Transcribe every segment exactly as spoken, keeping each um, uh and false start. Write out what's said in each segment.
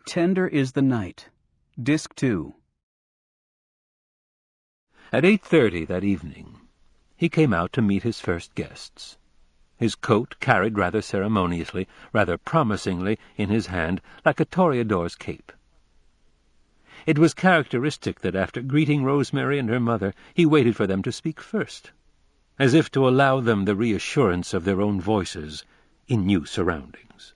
Tender is the Night. Disc two. At eight thirty that evening, he came out to meet his first guests. His coat carried rather ceremoniously, rather promisingly in his hand, like a toreador's cape. It was characteristic that after greeting Rosemary and her mother, he waited for them to speak first, as if to allow them the reassurance of their own voices in new surroundings.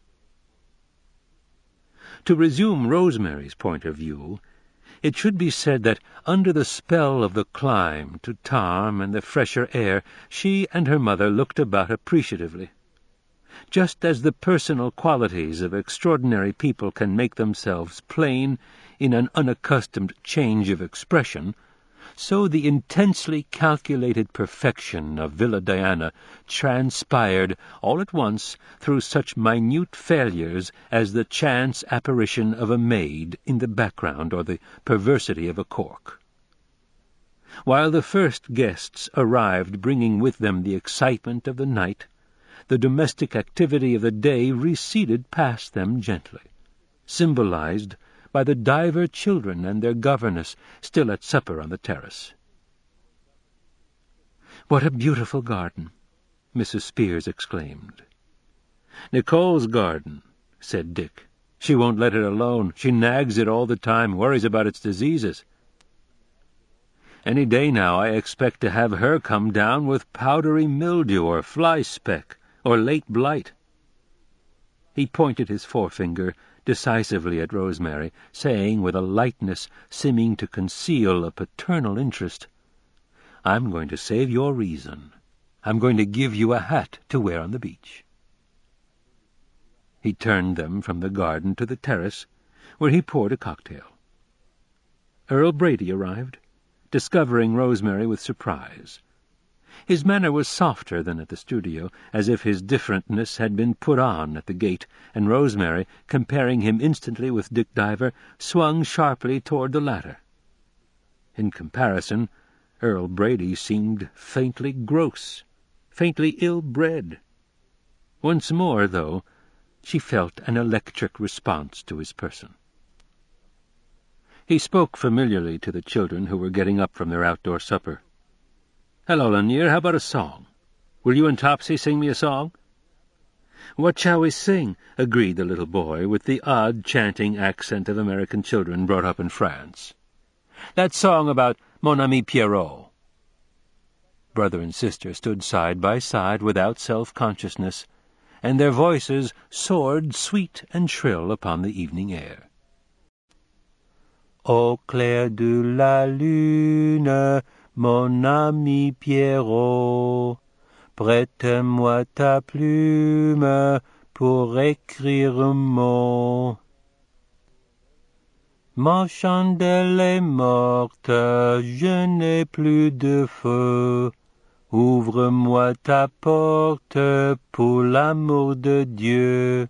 To resume Rosemary's point of view, it should be said that under the spell of the climb to Tom and the fresher air, she and her mother looked about appreciatively. Just as the personal qualities of extraordinary people can make themselves plain in an unaccustomed change of expression, so the intensely calculated perfection of Villa Diana transpired all at once through such minute failures as the chance apparition of a maid in the background or the perversity of a cork. While the first guests arrived bringing with them the excitement of the night, the domestic activity of the day receded past them gently, symbolized by the diver children and their governess still at supper on the terrace. "What a beautiful garden!" Missus Spears exclaimed. "Nicole's garden," said Dick. "She won't let it alone. She nags it all the time, worries about its diseases. Any day now I expect to have her come down with powdery mildew or fly-speck or late blight." He pointed his forefinger decisively at Rosemary, saying with a lightness seeming to conceal a paternal interest, "I'm going to save your reason. I'm going to give you a hat to wear on the beach." He turned them from the garden to the terrace, where he poured a cocktail. Earl Brady arrived, discovering Rosemary with surprise. His manner was softer than at the studio, as if his differentness had been put on at the gate, and Rosemary, comparing him instantly with Dick Diver, swung sharply toward the latter. In comparison, Earl Brady seemed faintly gross, faintly ill-bred. Once more, though, she felt an electric response to his person. He spoke familiarly to the children who were getting up from their outdoor supper. "Hello, Lanier, how about a song? Will you and Topsy sing me a song?" "What shall we sing?" agreed the little boy, with the odd chanting accent of American children brought up in France. "That song about Mon ami Pierrot." Brother and sister stood side by side without self-consciousness, and their voices soared sweet and shrill upon the evening air. Au clair de la lune, mon ami Pierrot, prête-moi ta plume pour écrire un mot. Ma chandelle est morte, je n'ai plus de feu. Ouvre-moi ta porte pour l'amour de Dieu.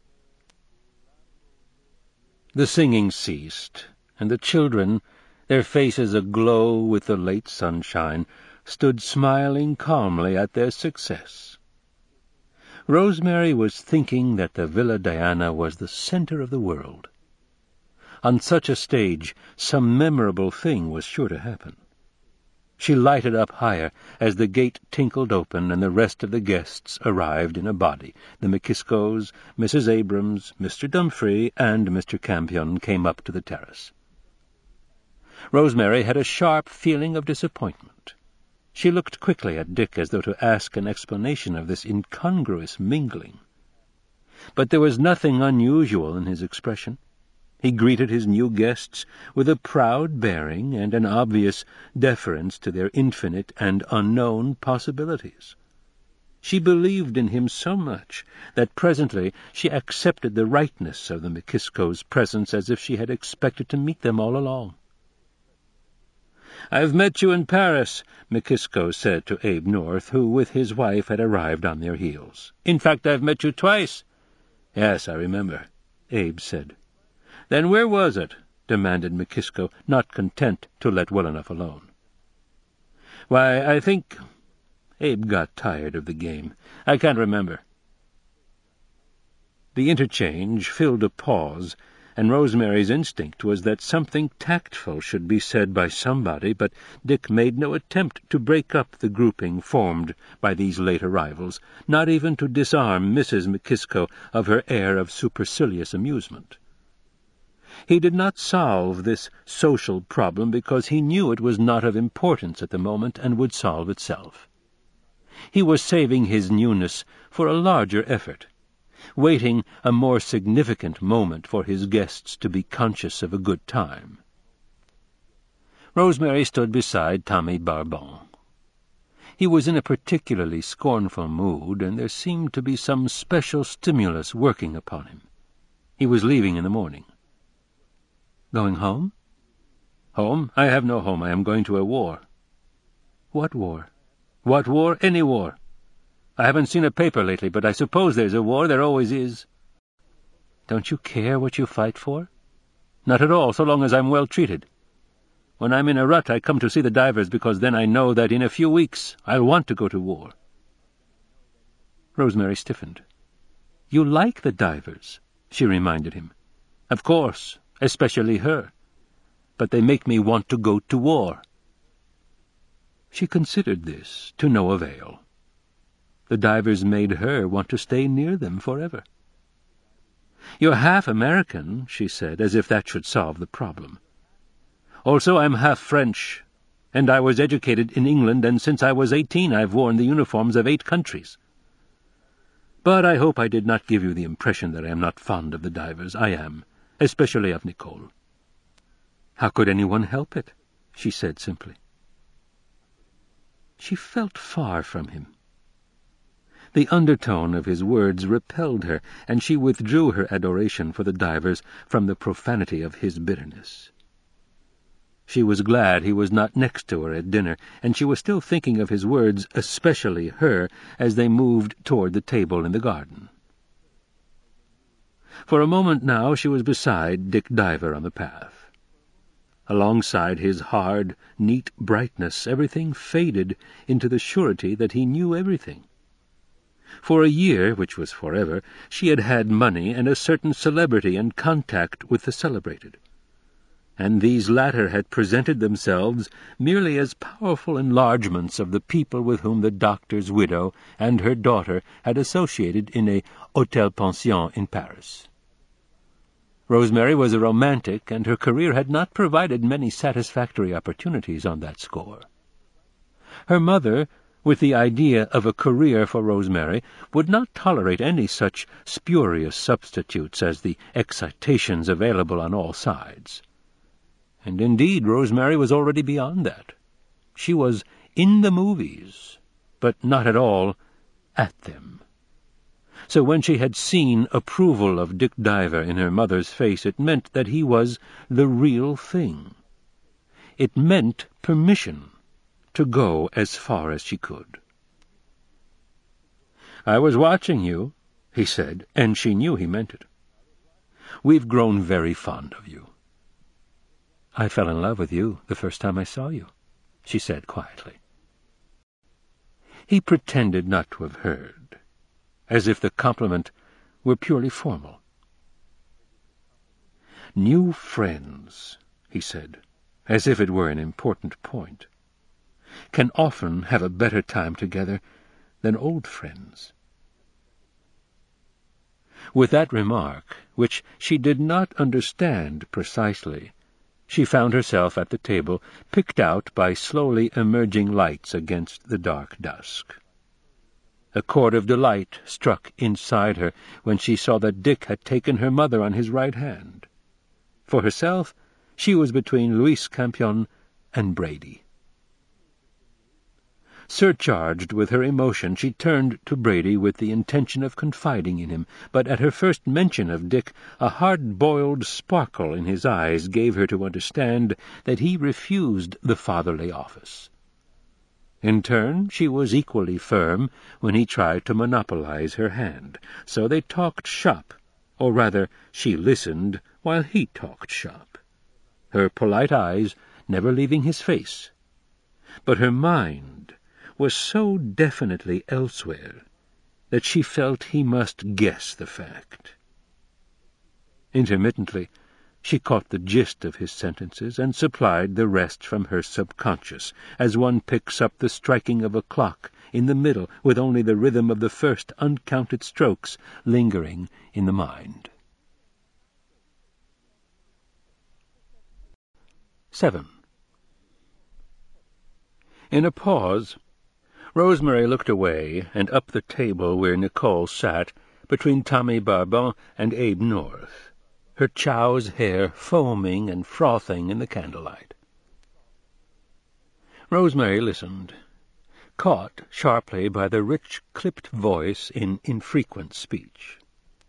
The singing ceased, and the children, their faces aglow with the late sunshine, stood smiling calmly at their success. Rosemary was thinking that the Villa Diana was the center of the world. On such a stage, some memorable thing was sure to happen. She lighted up higher as the gate tinkled open and the rest of the guests arrived in a body. The McKiskos, Missus Abrams, Mister Dumfrey, and Mister Campion came up to the terrace. Rosemary had a sharp feeling of disappointment. She looked quickly at Dick as though to ask an explanation of this incongruous mingling. But there was nothing unusual in his expression. He greeted his new guests with a proud bearing and an obvious deference to their infinite and unknown possibilities. She believed in him so much that presently she accepted the rightness of the McKiskos' presence as if she had expected to meet them all along. "I've met you in Paris," McKisko said to Abe North, who with his wife had arrived on their heels. "In fact, I've met you twice." "Yes, I remember," Abe said. "Then where was it?" demanded McKisko, not content to let well enough alone. "Why, I think—" Abe got tired of the game. "I can't remember." The interchange filled a pause, and Rosemary's instinct was that something tactful should be said by somebody, but Dick made no attempt to break up the grouping formed by these late arrivals, not even to disarm Missus McKiskO of her air of supercilious amusement. He did not solve this social problem because he knew it was not of importance at the moment and would solve itself. He was saving his newness for a larger effort, waiting a more significant moment for his guests to be conscious of a good time. Rosemary stood beside Tommy Barbon. He was in a particularly scornful mood, and there seemed to be some special stimulus working upon him. He was leaving in the morning. "Going home?" "Home? I have no home. I am going to a war." "What war?" "What war? Any war. I haven't seen a paper lately, but I suppose there's a war. There always is." "Don't you care what you fight for?" "Not at all, so long as I'm well treated. When I'm in a rut, I come to see the divers, because then I know that in a few weeks I'll want to go to war." Rosemary stiffened. "You like the divers," she reminded him. "Of course, especially her. But they make me want to go to war." She considered this, to no avail. The divers made her want to stay near them forever. "You're half American," she said, as if that should solve the problem. "Also, I'm half French, and I was educated in England, and since I was eighteen I've worn the uniforms of eight countries. But I hope I did not give you the impression that I am not fond of the divers. I am, especially of Nicole." "How could anyone help it?" she said simply. She felt far from him. The undertone of his words repelled her, and she withdrew her adoration for the divers from the profanity of his bitterness. She was glad he was not next to her at dinner, and she was still thinking of his words, especially her, as they moved toward the table in the garden. For a moment now she was beside Dick Diver on the path. Alongside his hard, neat brightness, everything faded into the surety that he knew everything. For a year, which was forever, she had had money and a certain celebrity and contact with the celebrated, and these latter had presented themselves merely as powerful enlargements of the people with whom the doctor's widow and her daughter had associated in a hôtel-pension in Paris. Rosemary was a romantic, and her career had not provided many satisfactory opportunities on that score. Her mother, with the idea of a career for Rosemary, would not tolerate any such spurious substitutes as the excitations available on all sides. And indeed Rosemary was already beyond that. She was in the movies, but not at all at them. So when she had seen approval of Dick Diver in her mother's face, it meant that he was the real thing. It meant permission to go as far as she could. "I was watching you," he said, and she knew he meant it. "We've grown very fond of you." "I fell in love with you the first time I saw you," she said quietly. He pretended not to have heard, as if the compliment were purely formal. "New friends," he said, as if it were an important point, "can often have a better time together than old friends." With that remark, which she did not understand precisely, she found herself at the table, picked out by slowly emerging lights against the dark dusk. A chord of delight struck inside her when she saw that Dick had taken her mother on his right hand. For herself, she was between Luis Campion and Brady. Surcharged with her emotion, she turned to Brady with the intention of confiding in him, but at her first mention of Dick, a hard-boiled sparkle in his eyes gave her to understand that he refused the fatherly office. In turn, she was equally firm when he tried to monopolize her hand, so they talked shop, or rather, she listened while he talked shop, her polite eyes never leaving his face. But her mind was so definitely elsewhere that she felt he must guess the fact. Intermittently, She caught the gist of his sentences and supplied the rest from her subconscious, as one picks up the striking of a clock in the middle, with only the rhythm of the first uncounted strokes lingering in the mind. Seven. In a pause, Rosemary looked away and up the table where Nicole sat between Tommy Barbin and Abe North, her chow's hair foaming and frothing in the candlelight. Rosemary listened, caught sharply by the rich, clipped voice in infrequent speech.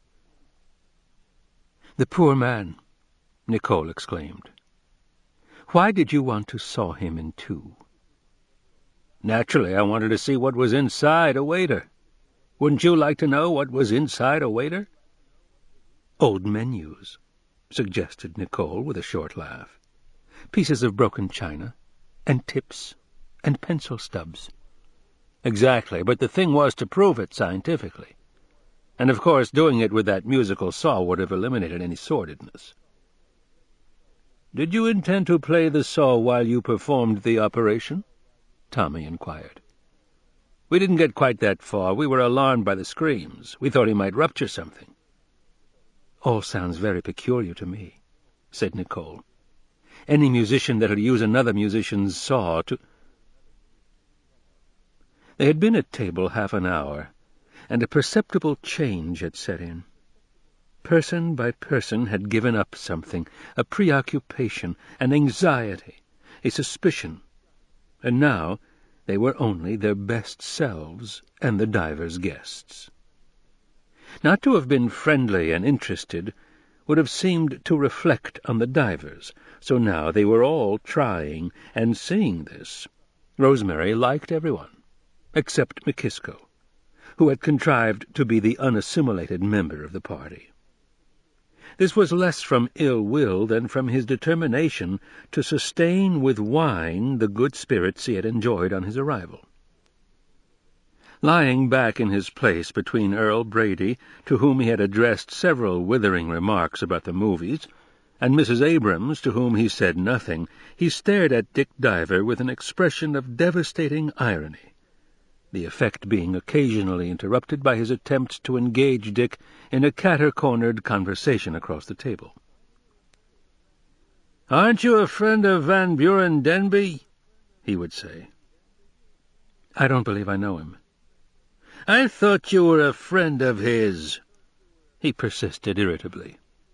"The poor man," Nicole exclaimed. "Why did you want to saw him in two?" "Naturally, I wanted to see what was inside a waiter. Wouldn't you like to know what was inside a waiter?" "Old menus," suggested Nicole with a short laugh. "Pieces of broken china, and tips, and pencil stubs." "Exactly, but the thing was to prove it scientifically. And of course doing it with that musical saw would have eliminated any sordidness." "Did you intend to play the saw while you performed the operation?" Tommy inquired. "We didn't get quite that far. We were alarmed by the screams. We thought he might rupture something." "All sounds very peculiar to me," said Nicole. "Any musician that'll use another musician's saw to—" They had been at table half an hour, and a perceptible change had set in. Person by person had given up something, a preoccupation, an anxiety, a suspicion, and now they were only their best selves and the diver's guests. Not to have been friendly and interested would have seemed to reflect on the divers, so now they were all trying, and seeing this, Rosemary liked everyone, except McKisko, who had contrived to be the unassimilated member of the party. This was less from ill will than from his determination to sustain with wine the good spirits he had enjoyed on his arrival. Lying back in his place between Earl Brady, to whom he had addressed several withering remarks about the movies, and Missus Abrams, to whom he said nothing, he stared at Dick Diver with an expression of devastating irony, the effect being occasionally interrupted by his attempts to engage Dick in a catter-cornered conversation across the table. "Aren't you a friend of Van Buren Denby?" he would say. "I don't believe I know him." "I thought you were a friend of his," he persisted irritably.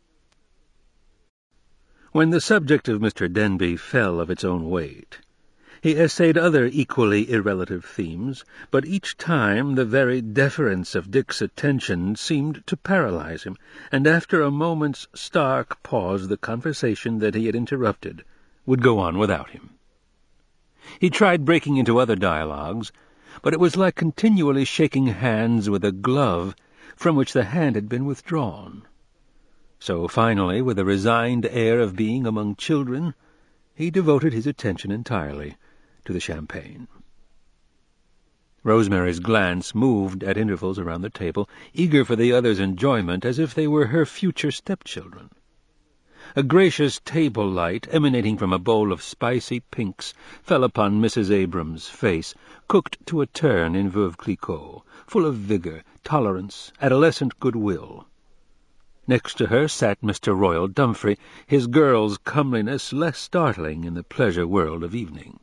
When the subject of Mister Denby fell of its own weight, he essayed other equally irrelative themes, but each time the very deference of Dick's attention seemed to paralyze him, and after a moment's stark pause the conversation that he had interrupted would go on without him. He tried breaking into other dialogues, but it was like continually shaking hands with a glove from which the hand had been withdrawn. So finally, with a resigned air of being among children, he devoted his attention entirely to the champagne. Rosemary's glance moved at intervals around the table, eager for the others' enjoyment, as if they were her future stepchildren. A gracious table light, emanating from a bowl of spicy pinks, fell upon Missus Abrams' face, cooked to a turn in Veuve Clicquot, full of vigor, tolerance, adolescent goodwill. Next to her sat Mister Royal Dumfrey, his girl's comeliness less startling in the pleasure world of evening.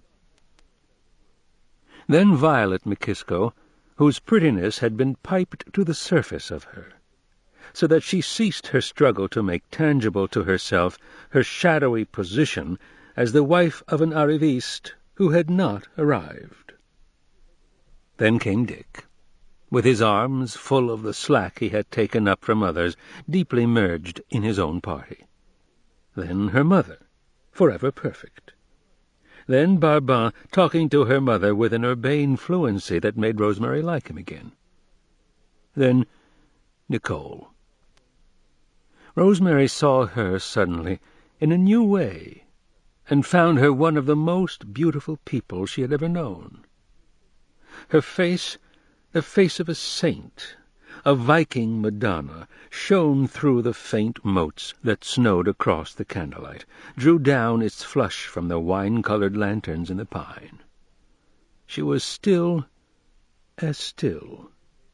Then Violet McKisko, whose prettiness had been piped to the surface of her, so that she ceased her struggle to make tangible to herself her shadowy position as the wife of an arriviste who had not arrived. Then came Dick, with his arms full of the slack he had taken up from others, deeply merged in his own party. Then her mother, forever perfect. Then Barbin, talking to her mother with an urbane fluency that made Rosemary like him again. Then Nicole. Rosemary saw her suddenly in a new way, and found her one of the most beautiful people she had ever known. Her face, the face of a saint, a Viking Madonna shone through the faint motes that snowed across the candlelight, drew down its flush from the wine-colored lanterns in the pine. She was still as still.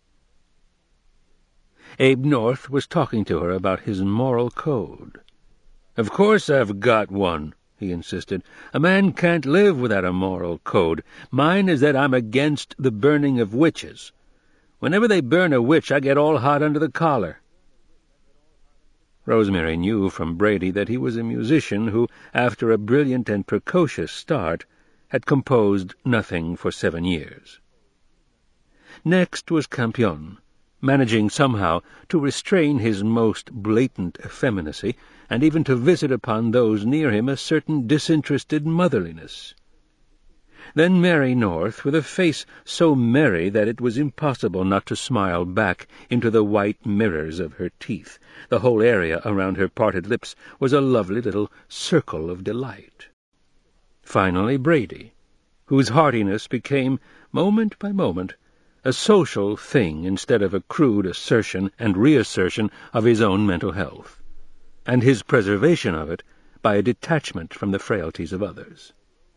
Abe North was talking to her about his moral code. "Of course I've got one," he insisted. "A man can't live without a moral code. Mine is that I'm against the burning of witches. Whenever they burn a witch, I get all hot under the collar." Rosemary knew from Brady that he was a musician who, after a brilliant and precocious start, had composed nothing for seven years. Next was Campion, managing somehow to restrain his most blatant effeminacy, and even to visit upon those near him a certain disinterested motherliness. Then Mary North, with a face so merry that it was impossible not to smile back into the white mirrors of her teeth. The whole area around her parted lips was a lovely little circle of delight. Finally Brady, whose heartiness became, moment by moment, a social thing instead of a crude assertion and reassertion of his own mental health, and his preservation of it by a detachment from the frailties of others.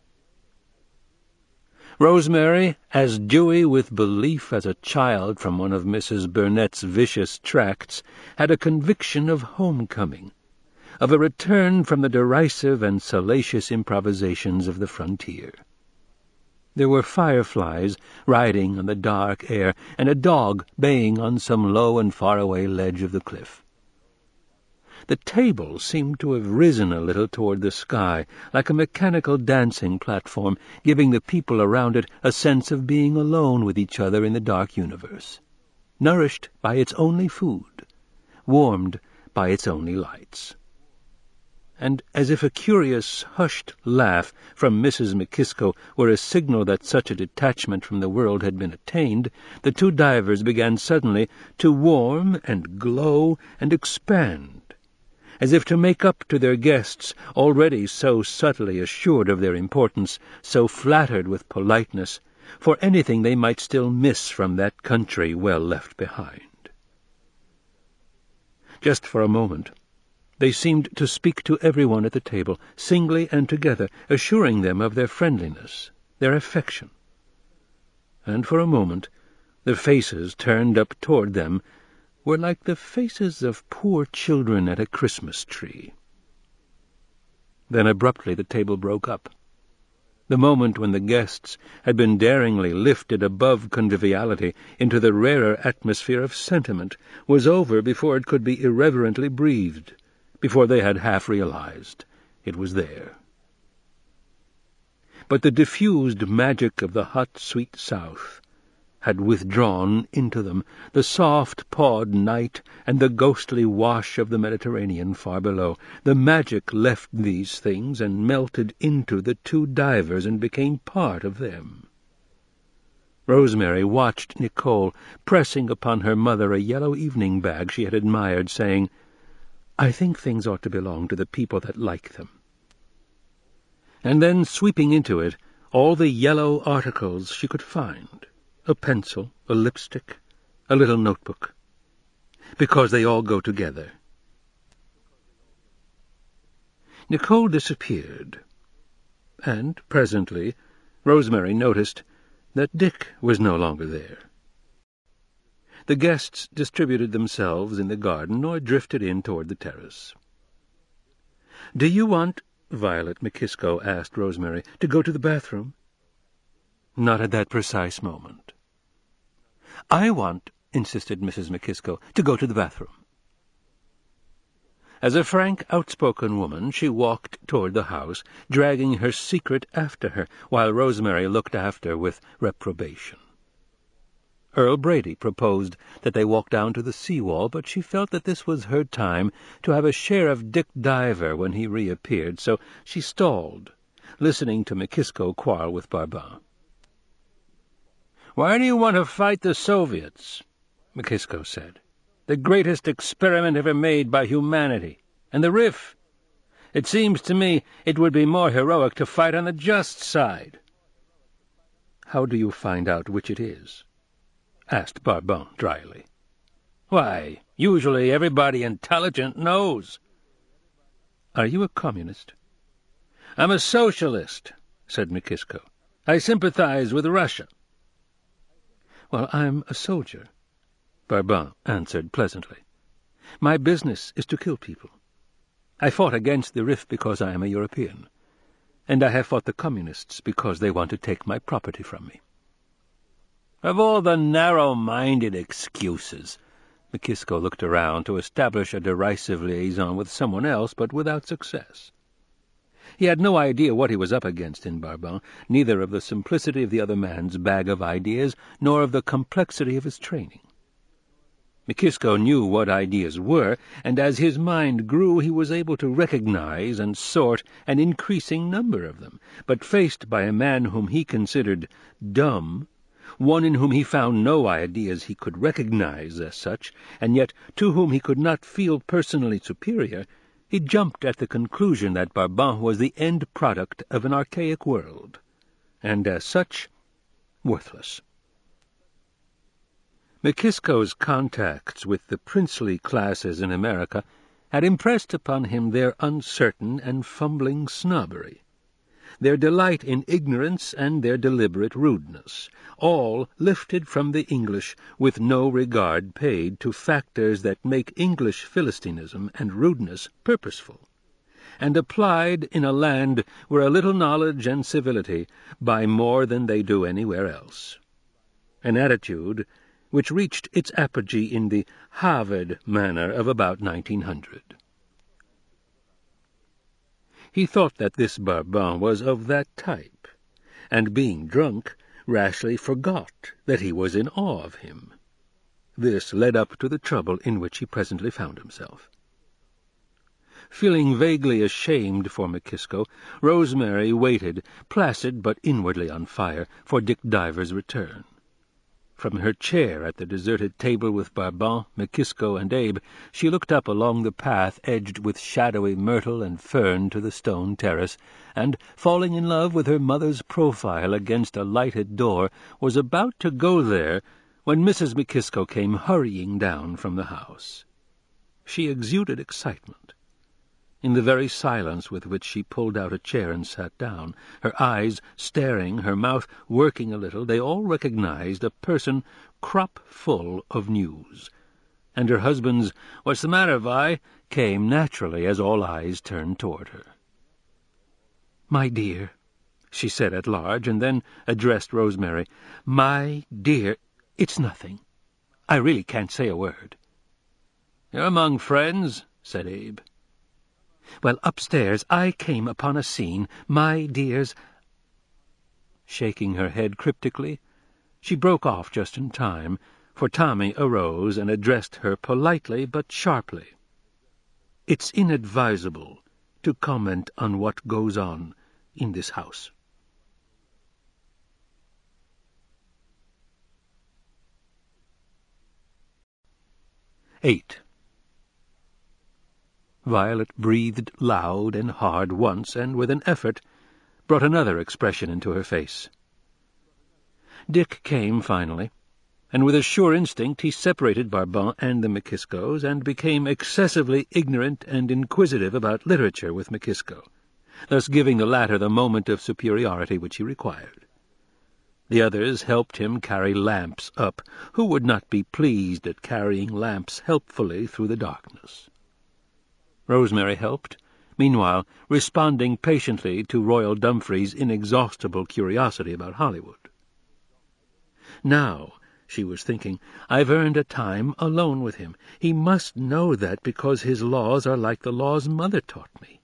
Rosemary, as dewy with belief as a child from one of Missus Burnett's vicious tracts, had a conviction of homecoming, of a return from the derisive and salacious improvisations of the frontier. There were fireflies riding on the dark air, and a dog baying on some low and far-away ledge of the cliff. The table seemed to have risen a little toward the sky, like a mechanical dancing platform, giving the people around it a sense of being alone with each other in the dark universe, nourished by its only food, warmed by its only lights. And as if a curious, hushed laugh from Missus McKiskó were a signal that such a detachment from the world had been attained, the two divers began suddenly to warm and glow and expand, as if to make up to their guests, already so subtly assured of their importance, so flattered with politeness, for anything they might still miss from that country well left behind. Just for a moment they seemed to speak to everyone at the table, singly and together, assuring them of their friendliness, their affection. And for a moment the faces turned up toward them were like the faces of poor children at a Christmas tree. Then abruptly the table broke up. The moment when the guests had been daringly lifted above conviviality into the rarer atmosphere of sentiment was over before it could be irreverently breathed, before they had half realized it was there. But the diffused magic of the hot, sweet South had withdrawn into them, the soft-pawed night and the ghostly wash of the Mediterranean far below. The magic left these things and melted into the two divers and became part of them. Rosemary watched Nicole pressing upon her mother a yellow evening bag she had admired, saying, "I think things ought to belong to the people that like them." And then sweeping into it all the yellow articles she could find, a pencil, a lipstick, a little notebook, because they all go together. Nicole disappeared, and presently Rosemary noticed that Dick was no longer there. The guests distributed themselves in the garden or drifted in toward the terrace. "Do you want," Violet McKiskó asked Rosemary, "to go to the bathroom?" "Not at that precise moment." "I want," insisted Missus McKiskó, "to go to the bathroom." As a frank, outspoken woman, she walked toward the house, dragging her secret after her, while Rosemary looked after with reprobation. Earl Brady proposed that they walk down to the sea-wall, but she felt that this was her time to have a share of Dick Diver when he reappeared, so she stalled, listening to McKiskó quarrel with Barbin. "Why do you want to fight the Soviets?" McKiskó said. "The greatest experiment ever made by humanity. And the R I F. It seems to me it would be more heroic to fight on the just side." "How do you find out which it is?" asked Barbin dryly. Why, usually everybody intelligent knows. Are you a communist? I'm a socialist, said McKisko. I sympathize with Russia. Well, I'm a soldier, Barbin answered pleasantly. My business is to kill people. I fought against the R I F because I am a European, and I have fought the communists because they want to take my property from me. Of all the narrow-minded excuses, McKisko looked around to establish a derisive liaison with someone else, but without success. He had no idea what he was up against in Barbin, neither of the simplicity of the other man's bag of ideas, nor of the complexity of his training. McKisko knew what ideas were, and as his mind grew he was able to recognize and sort an increasing number of them, but faced by a man whom he considered dumb, one in whom he found no ideas he could recognize as such, and yet to whom he could not feel personally superior, he jumped at the conclusion that Barbin was the end product of an archaic world, and as such, worthless. McKisko's contacts with the princely classes in America had impressed upon him their uncertain and fumbling snobbery, their delight in ignorance and their deliberate rudeness, all lifted from the English with no regard paid to factors that make English Philistinism and rudeness purposeful, and applied in a land where a little knowledge and civility buy more than they do anywhere else. An attitude which reached its apogee in the Harvard manner of about nineteen hundred. He thought that this Barbin was of that type, and being drunk, rashly forgot that he was in awe of him. This led up to the trouble in which he presently found himself. Feeling vaguely ashamed for McKisko, Rosemary waited, placid but inwardly on fire, for Dick Diver's return. From her chair at the deserted table with Barbin, McKisko, and Abe, she looked up along the path edged with shadowy myrtle and fern to the stone terrace, and, falling in love with her mother's profile against a lighted door, was about to go there when Missus McKisko came hurrying down from the house. She exuded excitement. In the very silence with which she pulled out a chair and sat down, her eyes staring, her mouth working a little, they all recognized a person crop-full of news, and her husband's "What's the matter, Vi?" came naturally as all eyes turned toward her. "My dear," she said at large, and then addressed Rosemary, "My dear, it's nothing. I really can't say a word." "You're among friends," said Abe. "Well, upstairs I came upon a scene, my dears—" Shaking her head cryptically, she broke off just in time, for Tommy arose and addressed her politely but sharply. "It's inadvisable to comment on what goes on in this house." Eight. Violet breathed loud and hard once, and with an effort brought another expression into her face. Dick came finally, and with a sure instinct he separated Barbin and the McKiskos, and became excessively ignorant and inquisitive about literature with McKisko, thus giving the latter the moment of superiority which he required. The others helped him carry lamps up. Who would not be pleased at carrying lamps helpfully through the darkness? Rosemary helped, meanwhile responding patiently to Royal Dumfries's inexhaustible curiosity about Hollywood. Now, she was thinking, I've earned a time alone with him. He must know that because his laws are like the laws Mother taught me.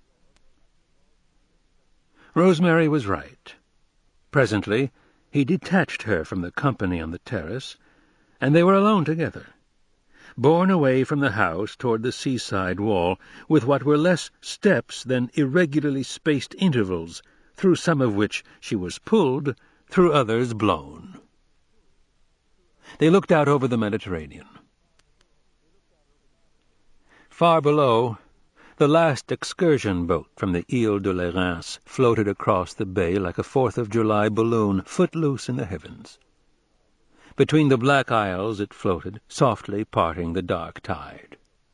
Rosemary was right. Presently he detached her from the company on the terrace, and they were alone together, borne away from the house toward the seaside wall, with what were less steps than irregularly spaced intervals, through some of which she was pulled, through others blown. They looked out over the Mediterranean. Far below, the last excursion boat from the Ile de l'Érins floated across the bay like a Fourth of July balloon footloose in the heavens. Between the black isles it floated, softly parting the dark tide.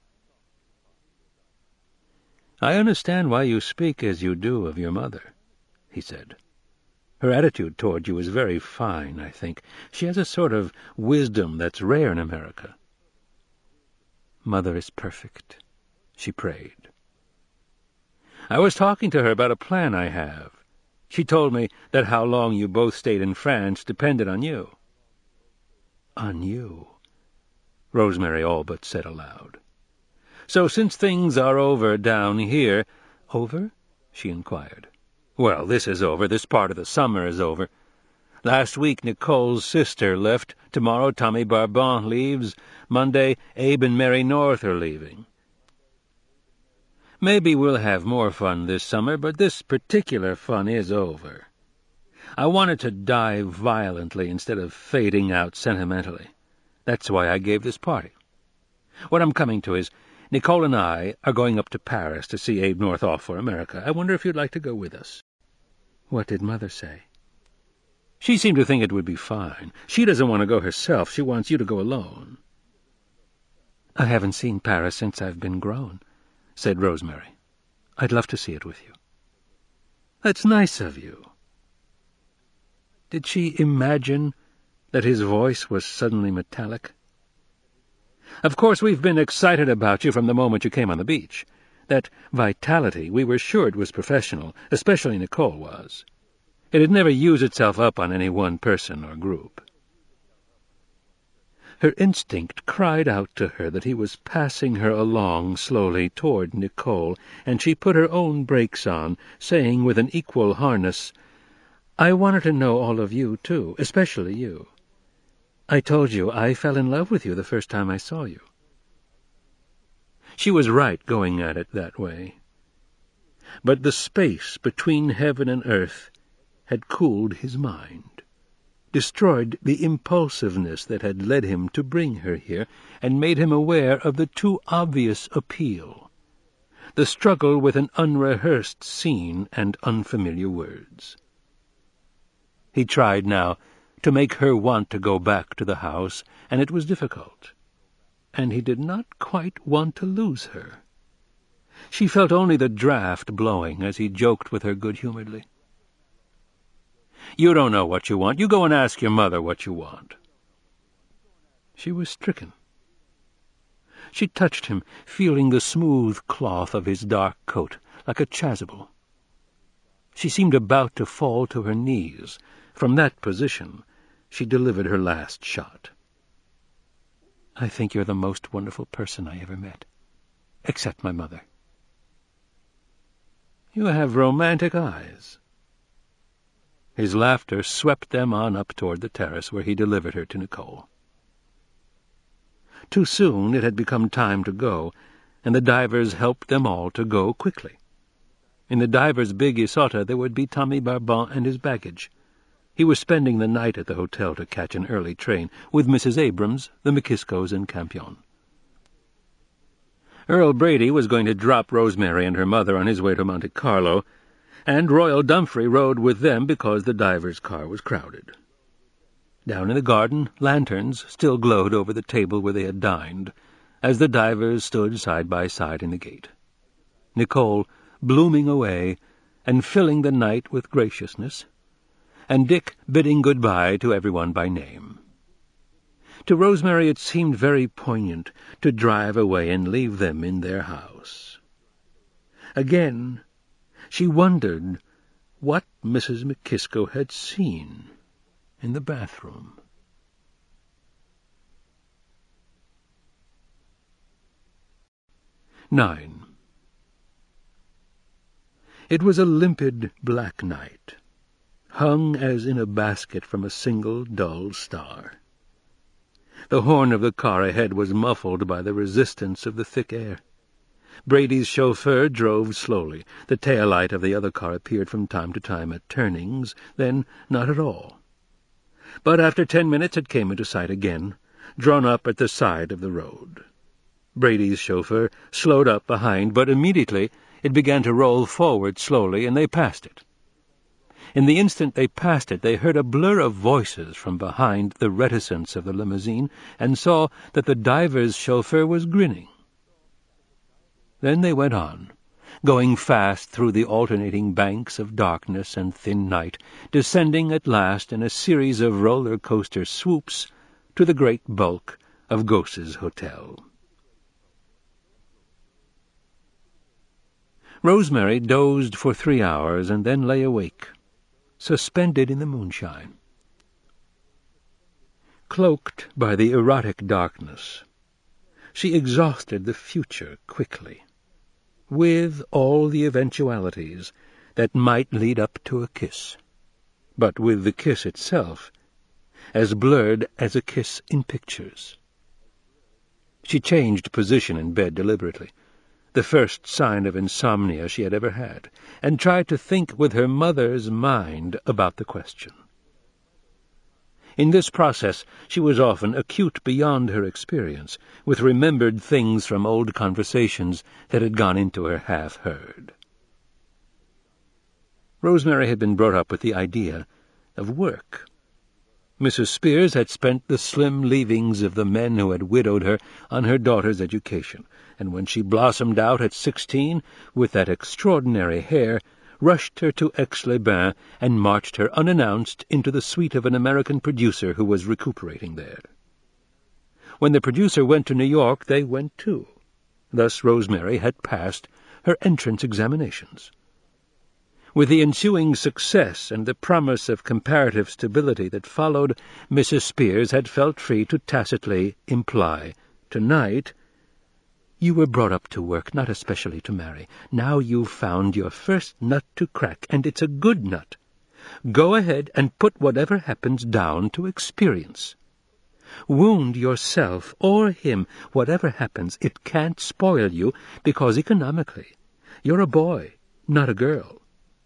"I understand why you speak as you do of your mother," he said. "Her attitude toward you is very fine, I think. She has a sort of wisdom that's rare in America." "Mother is perfect," she prayed. "I was talking to her about a plan I have. She told me that how long you both stayed in France depended on you." "On you?" Rosemary all but said aloud. "So since things are over down here—" "Over?" she inquired. "Well, this is over. This part of the summer is over. Last week Nicole's sister left. Tomorrow Tommy Barbon leaves. Monday Abe and Mary North are leaving. Maybe we'll have more fun this summer, but this particular fun is over. I wanted to die violently instead of fading out sentimentally. That's why I gave this party. What I'm coming to is, Nicole and I are going up to Paris to see Abe North off for America. I wonder if you'd like to go with us." "What did Mother say?" "She seemed to think it would be fine. She doesn't want to go herself. She wants you to go alone." "I haven't seen Paris since I've been grown," said Rosemary. "I'd love to see it with you." "That's nice of you." Did she imagine that his voice was suddenly metallic? "Of course we've been excited about you from the moment you came on the beach. That vitality, we were sure it was professional, especially Nicole was. It had never used itself up on any one person or group." Her instinct cried out to her that he was passing her along slowly toward Nicole, and she put her own brakes on, saying with an equal harness, "I wanted to know all of you, too, especially you. I told you I fell in love with you the first time I saw you." She was right going at it that way. But the space between heaven and earth had cooled his mind, destroyed the impulsiveness that had led him to bring her here, and made him aware of the too obvious appeal, the struggle with an unrehearsed scene and unfamiliar words. He tried now to make her want to go back to the house, and it was difficult, and he did not quite want to lose her. She felt only the draught blowing as he joked with her good-humoredly. "You don't know what you want. You go and ask your mother what you want." She was stricken. She touched him, feeling the smooth cloth of his dark coat, like a chasuble. She seemed about to fall to her knees. From that position she delivered her last shot. "I think you're the most wonderful person I ever met, except my mother." "You have romantic eyes." His laughter swept them on up toward the terrace, where he delivered her to Nicole. Too soon it had become time to go, and the divers helped them all to go quickly. In the diver's big Isota there would be Tommy Barbon and his baggage. He was spending the night at the hotel to catch an early train, with Missus Abrams, the McKiskos, and Campion. Earl Brady was going to drop Rosemary and her mother on his way to Monte Carlo, and Royal Dumfries rode with them because the diver's car was crowded. Down in the garden, lanterns still glowed over the table where they had dined, as the divers stood side by side in the gate. Nicole blooming away and filling the night with graciousness, and Dick bidding good-bye to everyone by name. To Rosemary it seemed very poignant to drive away and leave them in their house. Again she wondered what Missus McKisko had seen in the bathroom. Nine. It was a limpid black night, hung as in a basket from a single dull star. The horn of the car ahead was muffled by the resistance of the thick air. Brady's chauffeur drove slowly. The tail light of the other car appeared from time to time at turnings, then not at all. But after ten minutes it came into sight again, drawn up at the side of the road. Brady's chauffeur slowed up behind, but immediately it began to roll forward slowly, and they passed it. In the instant they passed it, they heard a blur of voices from behind the reticence of the limousine and saw that the diver's chauffeur was grinning. Then they went on, going fast through the alternating banks of darkness and thin night, descending at last in a series of roller-coaster swoops to the great bulk of Gosse's Hotel. Rosemary dozed for three hours and then lay awake, suspended in the moonshine. Cloaked by the erotic darkness, she exhausted the future quickly, with all the eventualities that might lead up to a kiss, but with the kiss itself as blurred as a kiss in pictures. She changed position in bed deliberately, the first sign of insomnia she had ever had, and tried to think with her mother's mind about the question. In this process she was often acute beyond her experience, with remembered things from old conversations that had gone into her half-heard. Rosemary had been brought up with the idea of work. Missus Spears had spent the slim leavings of the men who had widowed her on her daughter's education, and when she blossomed out at sixteen, with that extraordinary hair, rushed her to Aix-les-Bains and marched her unannounced into the suite of an American producer who was recuperating there. When the producer went to New York, they went too. Thus Rosemary had passed her entrance examinations. With the ensuing success and the promise of comparative stability that followed, Missus Spears had felt free to tacitly imply, "Tonight, you were brought up to work, not especially to marry. Now you've found your first nut to crack, and it's a good nut. Go ahead and put whatever happens down to experience. Wound yourself or him. Whatever happens, it can't spoil you, because economically you're a boy, not a girl."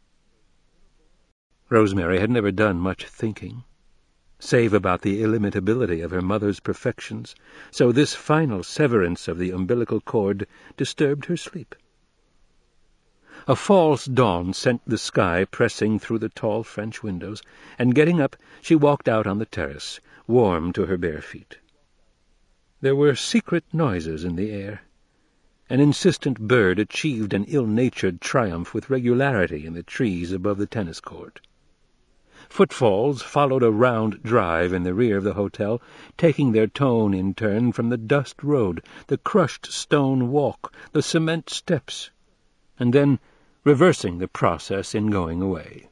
Rosemary had never done much thinking, save about the illimitability of her mother's perfections, so this final severance of the umbilical cord disturbed her sleep. A false dawn sent the sky pressing through the tall French windows, and getting up, she walked out on the terrace, warm to her bare feet. There were secret noises in the air. An insistent bird achieved an ill-natured triumph with regularity in the trees above the tennis court. Footfalls followed a round drive in the rear of the hotel, taking their tone in turn from the dust road, the crushed stone walk, the cement steps, and then reversing the process in going away.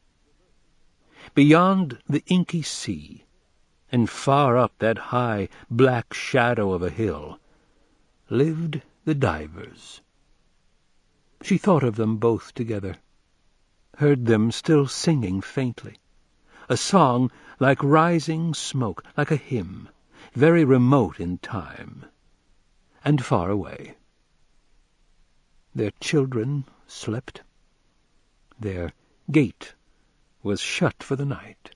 Beyond the inky sea, and far up that high black shadow of a hill, lived the divers. She thought of them both together, heard them still singing faintly, a song like rising smoke, like a hymn, very remote in time, and far away. Their children slept. Their gate was shut for the night.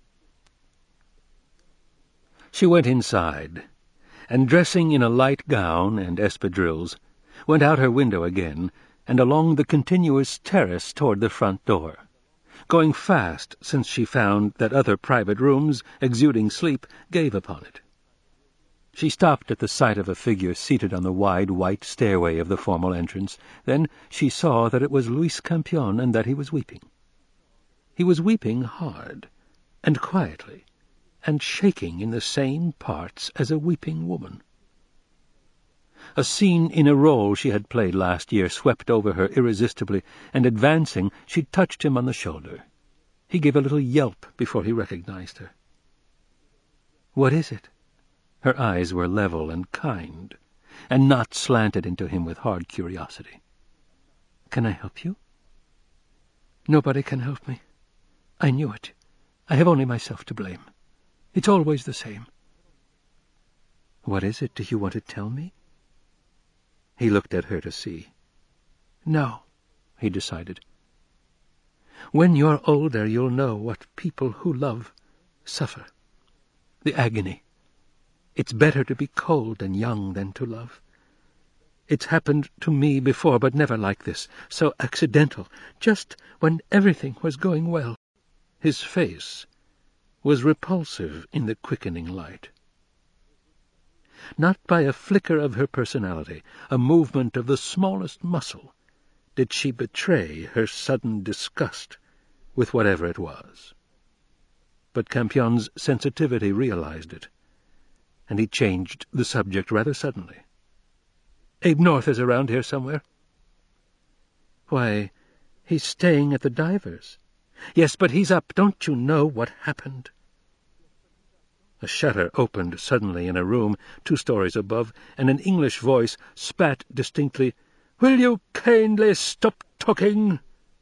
She went inside, and dressing in a light gown and espadrilles, went out her window again and along the continuous terrace toward the front door, going fast, since she found that other private rooms, exuding sleep, gave upon it. She stopped at the sight of a figure seated on the wide white stairway of the formal entrance. Then she saw that it was Luis Campion, and that he was weeping. He was weeping hard, and quietly, and shaking in the same parts as a weeping woman. A scene in a role she had played last year swept over her irresistibly, and advancing, she touched him on the shoulder. He gave a little yelp before he recognized her. "What is it?" Her eyes were level and kind, and not slanted into him with hard curiosity. "Can I help you?" "Nobody can help me. I knew it. I have only myself to blame. It's always the same." "What is it? Do you want to tell me?" He looked at her to see. "No," he decided. "When you're older, you'll know what people who love suffer. The agony. It's better to be cold and young than to love. It's happened to me before, but never like this, so accidental, just when everything was going well. his face, was repulsive in the quickening light. Not by a flicker of her personality, a movement of the smallest muscle, did she betray her sudden disgust with whatever it was. But Campion's sensitivity realized it, and he changed the subject rather suddenly. "Abe North is around here somewhere?" "Why, he's staying at the Divers." "Yes, but he's up. Don't you know what happened?" A shutter opened suddenly in a room two stories above, and an English voice spat distinctly, "Will you kindly stop talking?"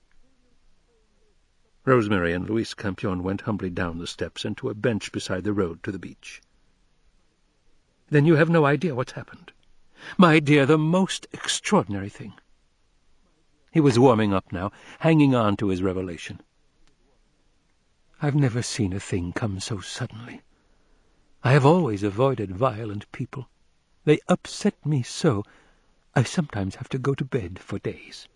Rosemary and Luis Campion went humbly down the steps and to a bench beside the road to the beach. "Then you have no idea what's happened?" "My dear, the most extraordinary thing." He was warming up now, hanging on to his revelation. "I've never seen a thing come so suddenly. I have always avoided violent people. They upset me so, I sometimes have to go to bed for days."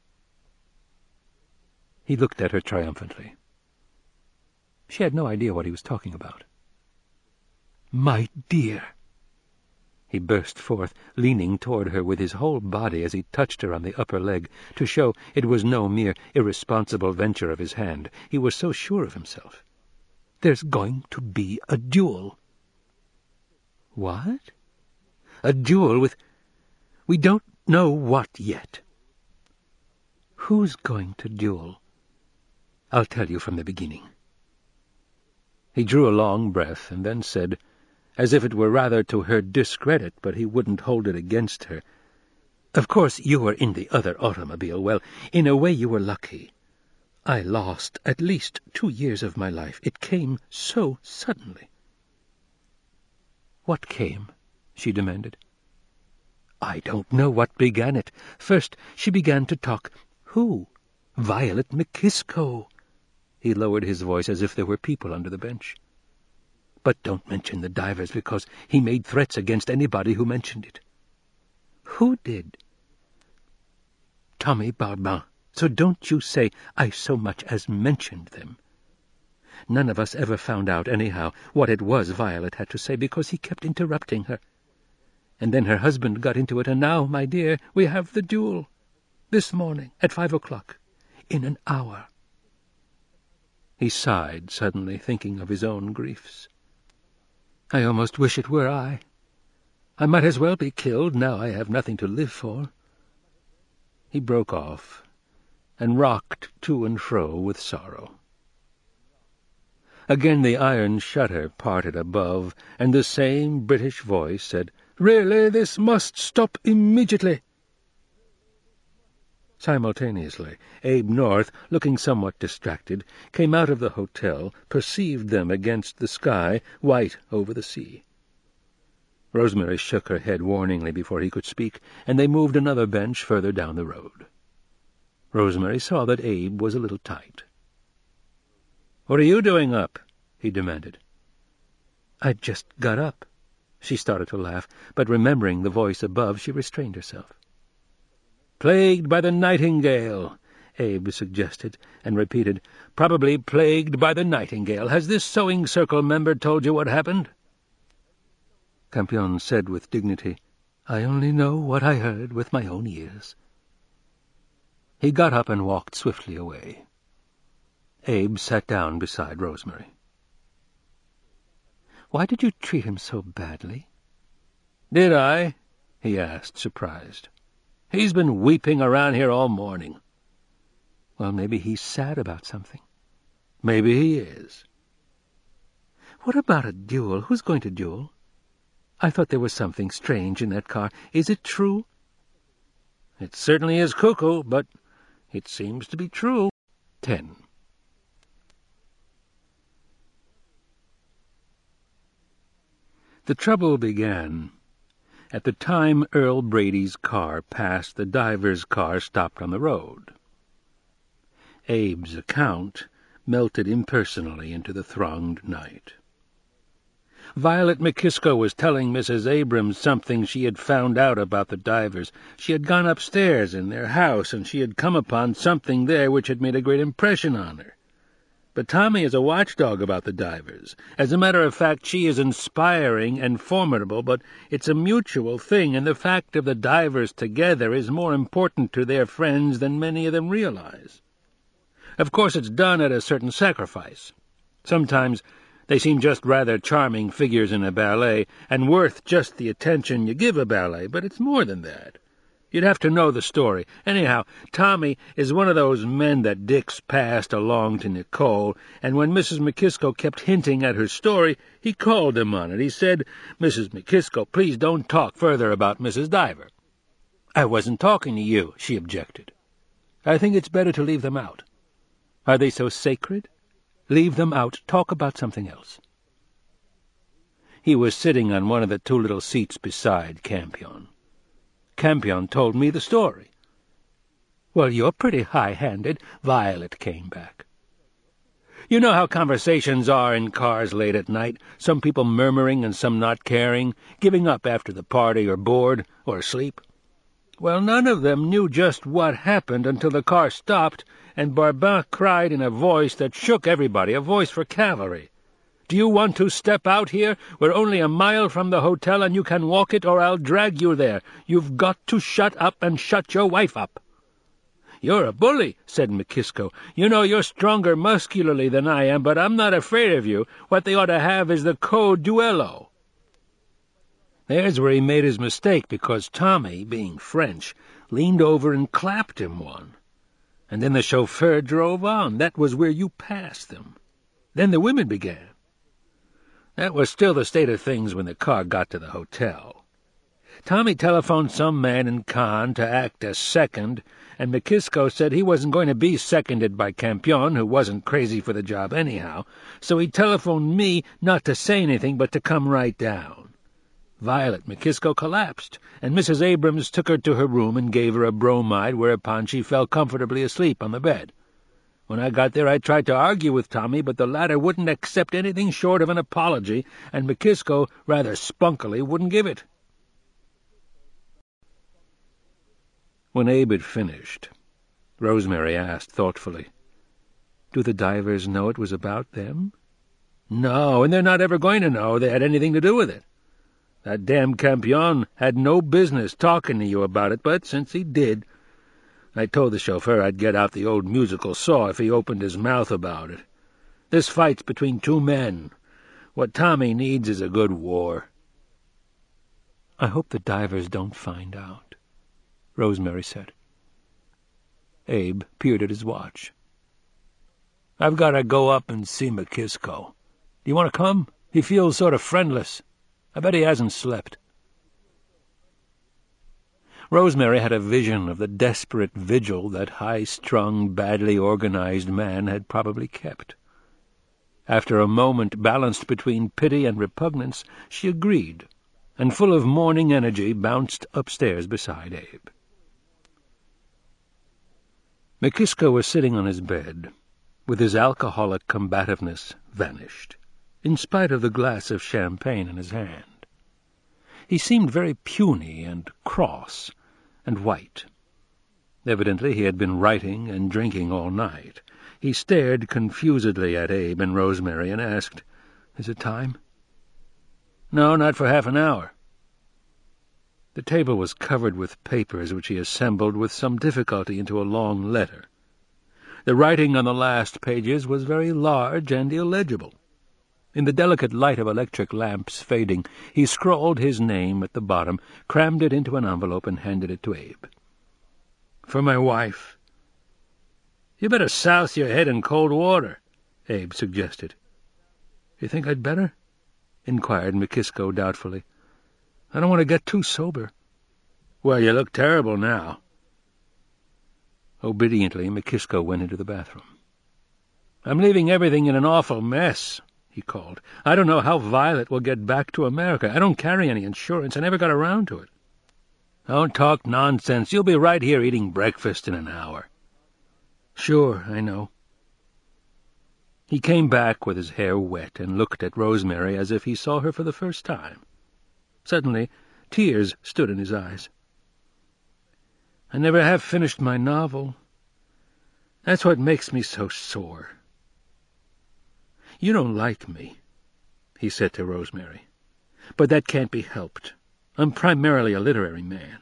He looked at her triumphantly. She had no idea what he was talking about. "My dear!" He burst forth, leaning toward her with his whole body as he touched her on the upper leg, to show it was no mere irresponsible venture of his hand. He was so sure of himself. "There's going to be a duel." "What?" "A duel with... we don't know what yet." "Who's going to duel?" "I'll tell you from the beginning." He drew a long breath and then said, as if it were rather to her discredit, but he wouldn't hold it against her, "Of course you were in the other automobile. Well, in a way you were lucky. I lost at least two years of my life. It came so suddenly." "What came?" she demanded. "I don't know what began it. First she began to talk. Who? Violet McKisco." He lowered his voice as if there were people under the bench. "But don't mention the Divers, because he made threats against anybody who mentioned it." "Who did?" "Tommy Barbin. So don't you say I so much as mentioned them. None of us ever found out, anyhow, what it was Violet had to say, because he kept interrupting her. And then her husband got into it, and now, my dear, we have the duel. This morning, at five o'clock. In an hour." He sighed suddenly, thinking of his own griefs. "I almost wish it were I. I might as well be killed, now I have nothing to live for." He broke off, and rocked to and fro with sorrow. Again the iron shutter parted above, and the same British voice said, "Really, this must stop immediately." Simultaneously, Abe North, looking somewhat distracted, came out of the hotel, perceived them against the sky, white over the sea. Rosemary shook her head warningly before he could speak, and they moved another bench further down the road. Rosemary saw that Abe was a little tight. "What are you doing up?" he demanded. "I just got up." She started to laugh, but remembering the voice above, she restrained herself. "Plagued by the nightingale," Abe suggested, and repeated, "Probably plagued by the nightingale. Has this sewing circle member told you what happened?" Campion said with dignity, "I only know what I heard with my own ears." He got up and walked swiftly away. Abe sat down beside Rosemary. "Why did you treat him so badly?" "Did I?" he asked, surprised. "He's been weeping around here all morning." "Well, maybe he's sad about something." "Maybe he is." "What about a duel? Who's going to duel? I thought there was something strange in that car. Is it true?" "It certainly is cuckoo, but it seems to be true." Ten. The trouble began at the time Earl Brady's car passed the Divers' car stopped on the road. Abe's account melted impersonally into the thronged night. Violet McKisco was telling Missus Abrams something she had found out about the Divers. She had gone upstairs in their house, and she had come upon something there which had made a great impression on her. but Tommy is a watchdog about the divers. As a matter of fact, she is inspiring and formidable, but it's a mutual thing, and the fact of the divers together is more important to their friends than many of them realize. Of course, it's done at a certain sacrifice. Sometimes they seem just rather charming figures in a ballet, and worth just the attention you give a ballet, but it's more than that. You'd have to know the story. Anyhow, Tommy is one of those men that Dick's passed along to Nicole, and when Missus McKiskell kept hinting at her story, he called him on it. He said, "Missus McKiskell, please don't talk further about Missus Diver." "I wasn't talking to you," she objected. "I think it's better to leave them out. Are they so sacred? Leave them out. Talk about something else." He was sitting on one of the two little seats beside Campion. Campion told me the story. "Well, you're pretty high-handed," Violet came back. "You know how conversations are in cars late at night, some people murmuring and some not caring, giving up after the party or bored or asleep. Well, none of them knew just what happened until the car stopped and Barbin cried in a voice that shook everybody, a voice for cavalry. 'Do you want to step out here? We're only a mile from the hotel and you can walk it or I'll drag you there. You've got to shut up and shut your wife up.' 'You're a bully,' said McKiskell. 'You know you're stronger muscularly than I am, but I'm not afraid of you. What they ought to have is the code duello.' There's where he made his mistake, because Tommy, being French, leaned over and clapped him one. And then the chauffeur drove on. That was where you passed them. Then the women began. That was still the state of things when the car got to the hotel. Tommy telephoned some man in Cannes to act as second, and McKiskell said he wasn't going to be seconded by Campion, who wasn't crazy for the job anyhow, so he telephoned me not to say anything but to come right down. Violet McKiskell collapsed, and Missus Abrams took her to her room and gave her a bromide, whereupon she fell comfortably asleep on the bed. When I got there I tried to argue with Tommy, but the latter wouldn't accept anything short of an apology, and McKiskell, rather spunkily, wouldn't give it. When Abe had finished, Rosemary asked thoughtfully, "Do the divers know it was about them?" "No, and they're not ever going to know they had anything to do with it. That damn Campion had no business talking to you about it, but since he did, I told the chauffeur I'd get out the old musical saw if he opened his mouth about it. This fight's between two men. What Tommy needs is a good war." "I hope the divers don't find out," Rosemary said. Abe peered at his watch. "I've got to go up and see McKiskell. Do you want to come? He feels sort of friendless. I bet he hasn't slept." Rosemary had a vision of the desperate vigil that high-strung, badly organized man had probably kept. After a moment balanced between pity and repugnance, she agreed, and full of morning energy bounced upstairs beside Abe. McKiskell was sitting on his bed, with his alcoholic combativeness vanished, in spite of the glass of champagne in his hand. He seemed very puny and cross and white. Evidently he had been writing and drinking all night. He stared confusedly at Abe and Rosemary and asked, "Is it time?" "No, not for half an hour." The table was covered with papers which he assembled with some difficulty into a long letter. The writing on the last pages was very large and illegible. In the delicate light of electric lamps fading, he scrawled his name at the bottom, crammed it into an envelope, and handed it to Abe. "For my wife." "You better souse your head in cold water," Abe suggested. "You think I'd better?" inquired McKiskell doubtfully. "I don't want to get too sober." "Well, you look terrible now." Obediently, McKiskell went into the bathroom. "I'm leaving everything in an awful mess," he called. "I don't know how Violet will get back to America. I don't carry any insurance. I never got around to it." "Don't talk nonsense. You'll be right here eating breakfast in an hour." "Sure, I know." He came back with his hair wet and looked at Rosemary as if he saw her for the first time. Suddenly, tears stood in his eyes. "I never have finished my novel. That's what makes me so sore." "You don't like me," he said to Rosemary. "But that can't be helped. I'm primarily a literary man."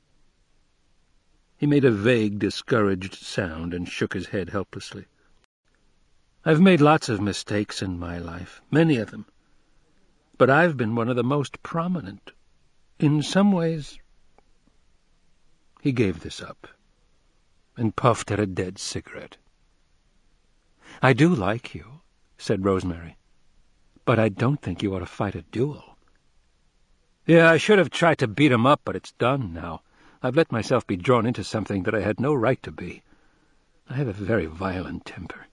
He made a vague, discouraged sound and shook his head helplessly. "I've made lots of mistakes in my life, many of them. But I've been one of the most prominent. In some ways—" He gave this up and puffed at a dead cigarette. "I do like you," said Rosemary, "but I don't think you ought to fight a duel." "Yeah, I should have tried to beat him up, but it's done now. I've let myself be drawn into something that I had no right to be. I have a very violent temper."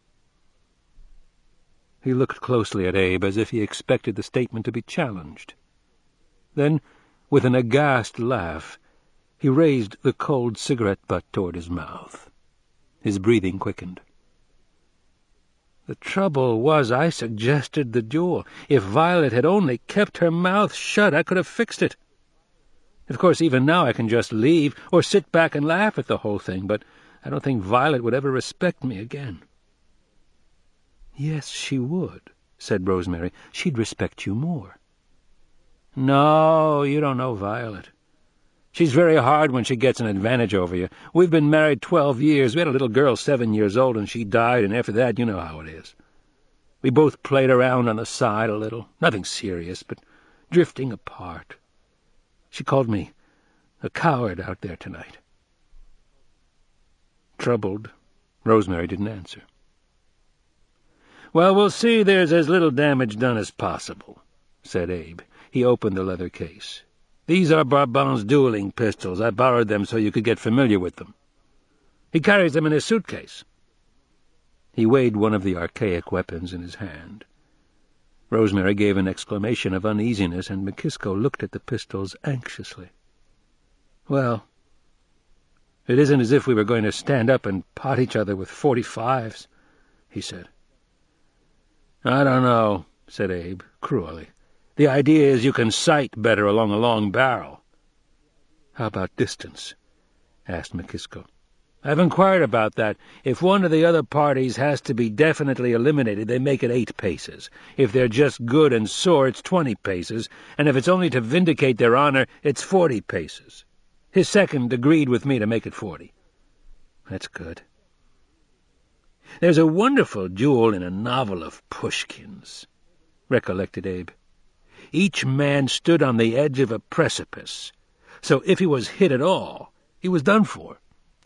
He looked closely at Abe as if he expected the statement to be challenged. Then, with an aghast laugh, he raised the cold cigarette butt toward his mouth. His breathing quickened. "The trouble was I suggested the duel. If Violet had only kept her mouth shut, I could have fixed it. Of course, even now I can just leave, or sit back and laugh at the whole thing, but I don't think Violet would ever respect me again." "Yes, she would," said Rosemary. "She'd respect you more." "No, you don't know Violet. She's very hard when she gets an advantage over you. We've been married twelve years. We had a little girl seven years old, and she died, and after that, you know how it is. We both played around on the side a little. Nothing serious, but drifting apart. She called me a coward out there tonight." Troubled, Rosemary didn't answer. "Well, we'll see there's as little damage done as possible," said Abe. He opened the leather case. "These are Barbin's dueling pistols. I borrowed them so you could get familiar with them. He carries them in his suitcase." He weighed one of the archaic weapons in his hand. Rosemary gave an exclamation of uneasiness, and McKisko looked at the pistols anxiously. "Well, it isn't as if we were going to stand up and pot each other with forty-fives," he said. "I don't know," said Abe, cruelly. "The idea is you can sight better along a long barrel." "How about distance?" asked McKisko. "I've inquired about that. If one of the other parties has to be definitely eliminated, they make it eight paces. If they're just good and sore, it's twenty paces, and if it's only to vindicate their honor, it's forty paces. His second agreed with me to make it forty." "That's good." "There's a wonderful duel in a novel of Pushkin's," recollected Abe. "Each man stood on the edge of a precipice, so if he was hit at all, he was done for."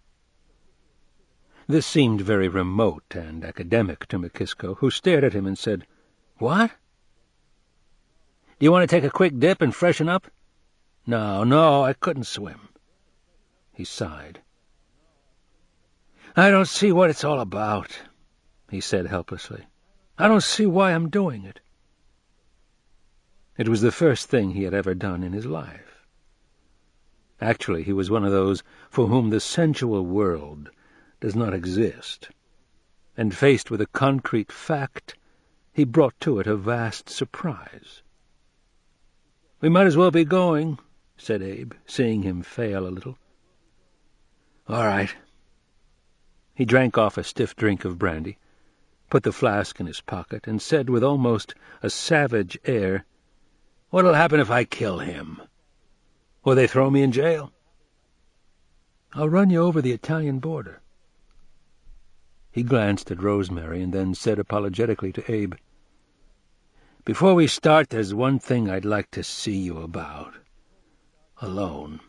This seemed very remote and academic to McKisko, who stared at him and said, "What? Do you want to take a quick dip and freshen up?" "No, no, I couldn't swim." He sighed. "I don't see what it's all about," he said helplessly. "I don't see why I'm doing it." It was the first thing he had ever done in his life. Actually, he was one of those for whom the sensual world does not exist, and faced with a concrete fact, he brought to it a vast surprise. "We might as well be going," said Abe, seeing him fail a little. "All right." He drank off a stiff drink of brandy, put the flask in his pocket, and said with almost a savage air, "What'll happen if I kill him? Will they throw me in jail?" "I'll run you over the Italian border." He glanced at Rosemary and then said apologetically to Abe, "Before we start, there's one thing I'd like to see you about. Alone."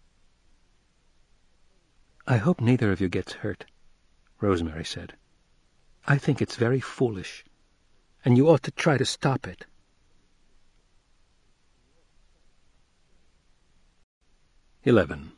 "I hope neither of you gets hurt," Rosemary said. "I think it's very foolish, and you ought to try to stop it." Eleven.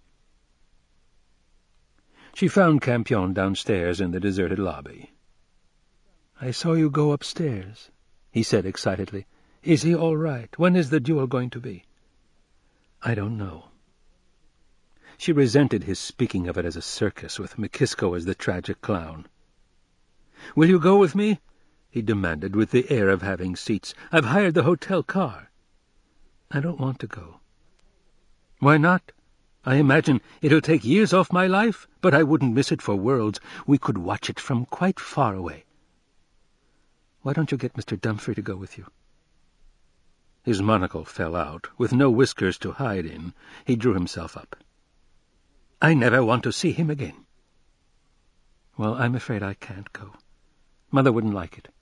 She found Campion downstairs in the deserted lobby. "I saw you go upstairs," he said excitedly. "Is he all right? When is the duel going to be?" "I don't know." She resented his speaking of it as a circus, with McKisko as the tragic clown. "Will you go with me?" he demanded, with the air of having seats. "I've hired the hotel car." "I don't want to go." "Why not? I imagine it'll take years off my life, but I wouldn't miss it for worlds. We could watch it from quite far away." Why don't you get Mister Dumfrey to go with you?" His monocle fell out. With no whiskers to hide in, he drew himself up. "I never want to see him again." "Well, I'm afraid I can't go. Mother wouldn't like it."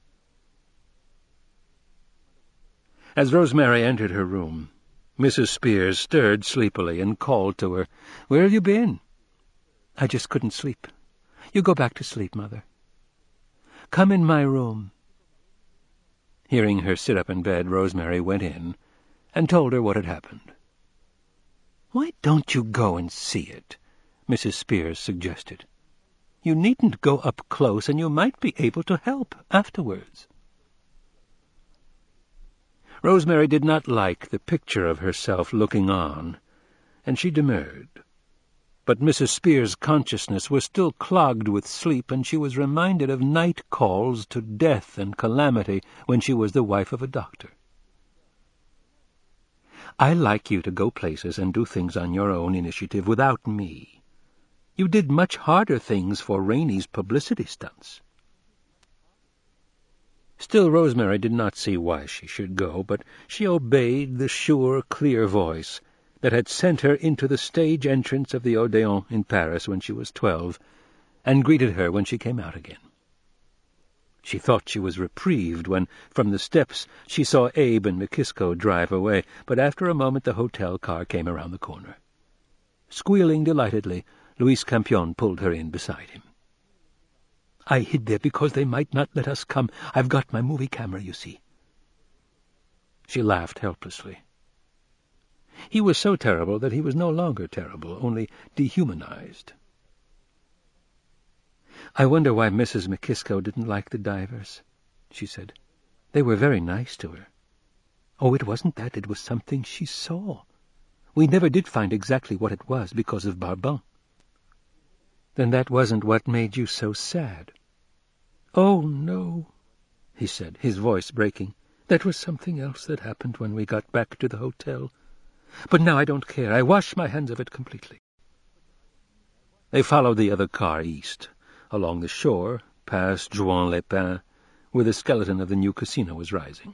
As Rosemary entered her room, Missus Spears stirred sleepily and called to her, "Where have you been?" "I just couldn't sleep. You go back to sleep, Mother. Come in my room." Hearing her sit up in bed, Rosemary went in and told her what had happened. "Why don't you go and see it?" Missus Spears suggested. "You needn't go up close, and you might be able to help afterwards." Rosemary did not like the picture of herself looking on, and she demurred. But Missus Spears' consciousness was still clogged with sleep, and she was reminded of night calls to death and calamity when she was the wife of a doctor. "I like you to go places and do things on your own initiative without me. You did much harder things for Rainey's publicity stunts." Still, Rosemary did not see why she should go, but she obeyed the sure, clear voice that had sent her into the stage entrance of the Odéon in Paris when she was twelve, and greeted her when she came out again. She thought she was reprieved when, from the steps, she saw Abe and McKisko drive away, but after a moment the hotel car came around the corner. Squealing delightedly, Luis Campion pulled her in beside him. "I hid there because they might not let us come. I've got my movie camera, you see." She laughed helplessly. He was so terrible that he was no longer terrible, only dehumanized. "I wonder why Missus McKisko didn't like the divers," she said. "They were very nice to her." "Oh, it wasn't that. It was something she saw. We never did find exactly what it was because of Barbin." "Then that wasn't what made you so sad?" "Oh, no," he said, his voice breaking. "That was something else that happened when we got back to the hotel. But now I don't care. I wash my hands of it completely." They followed the other car east, along the shore, past Juan-les-Pins, where the skeleton of the new casino was rising.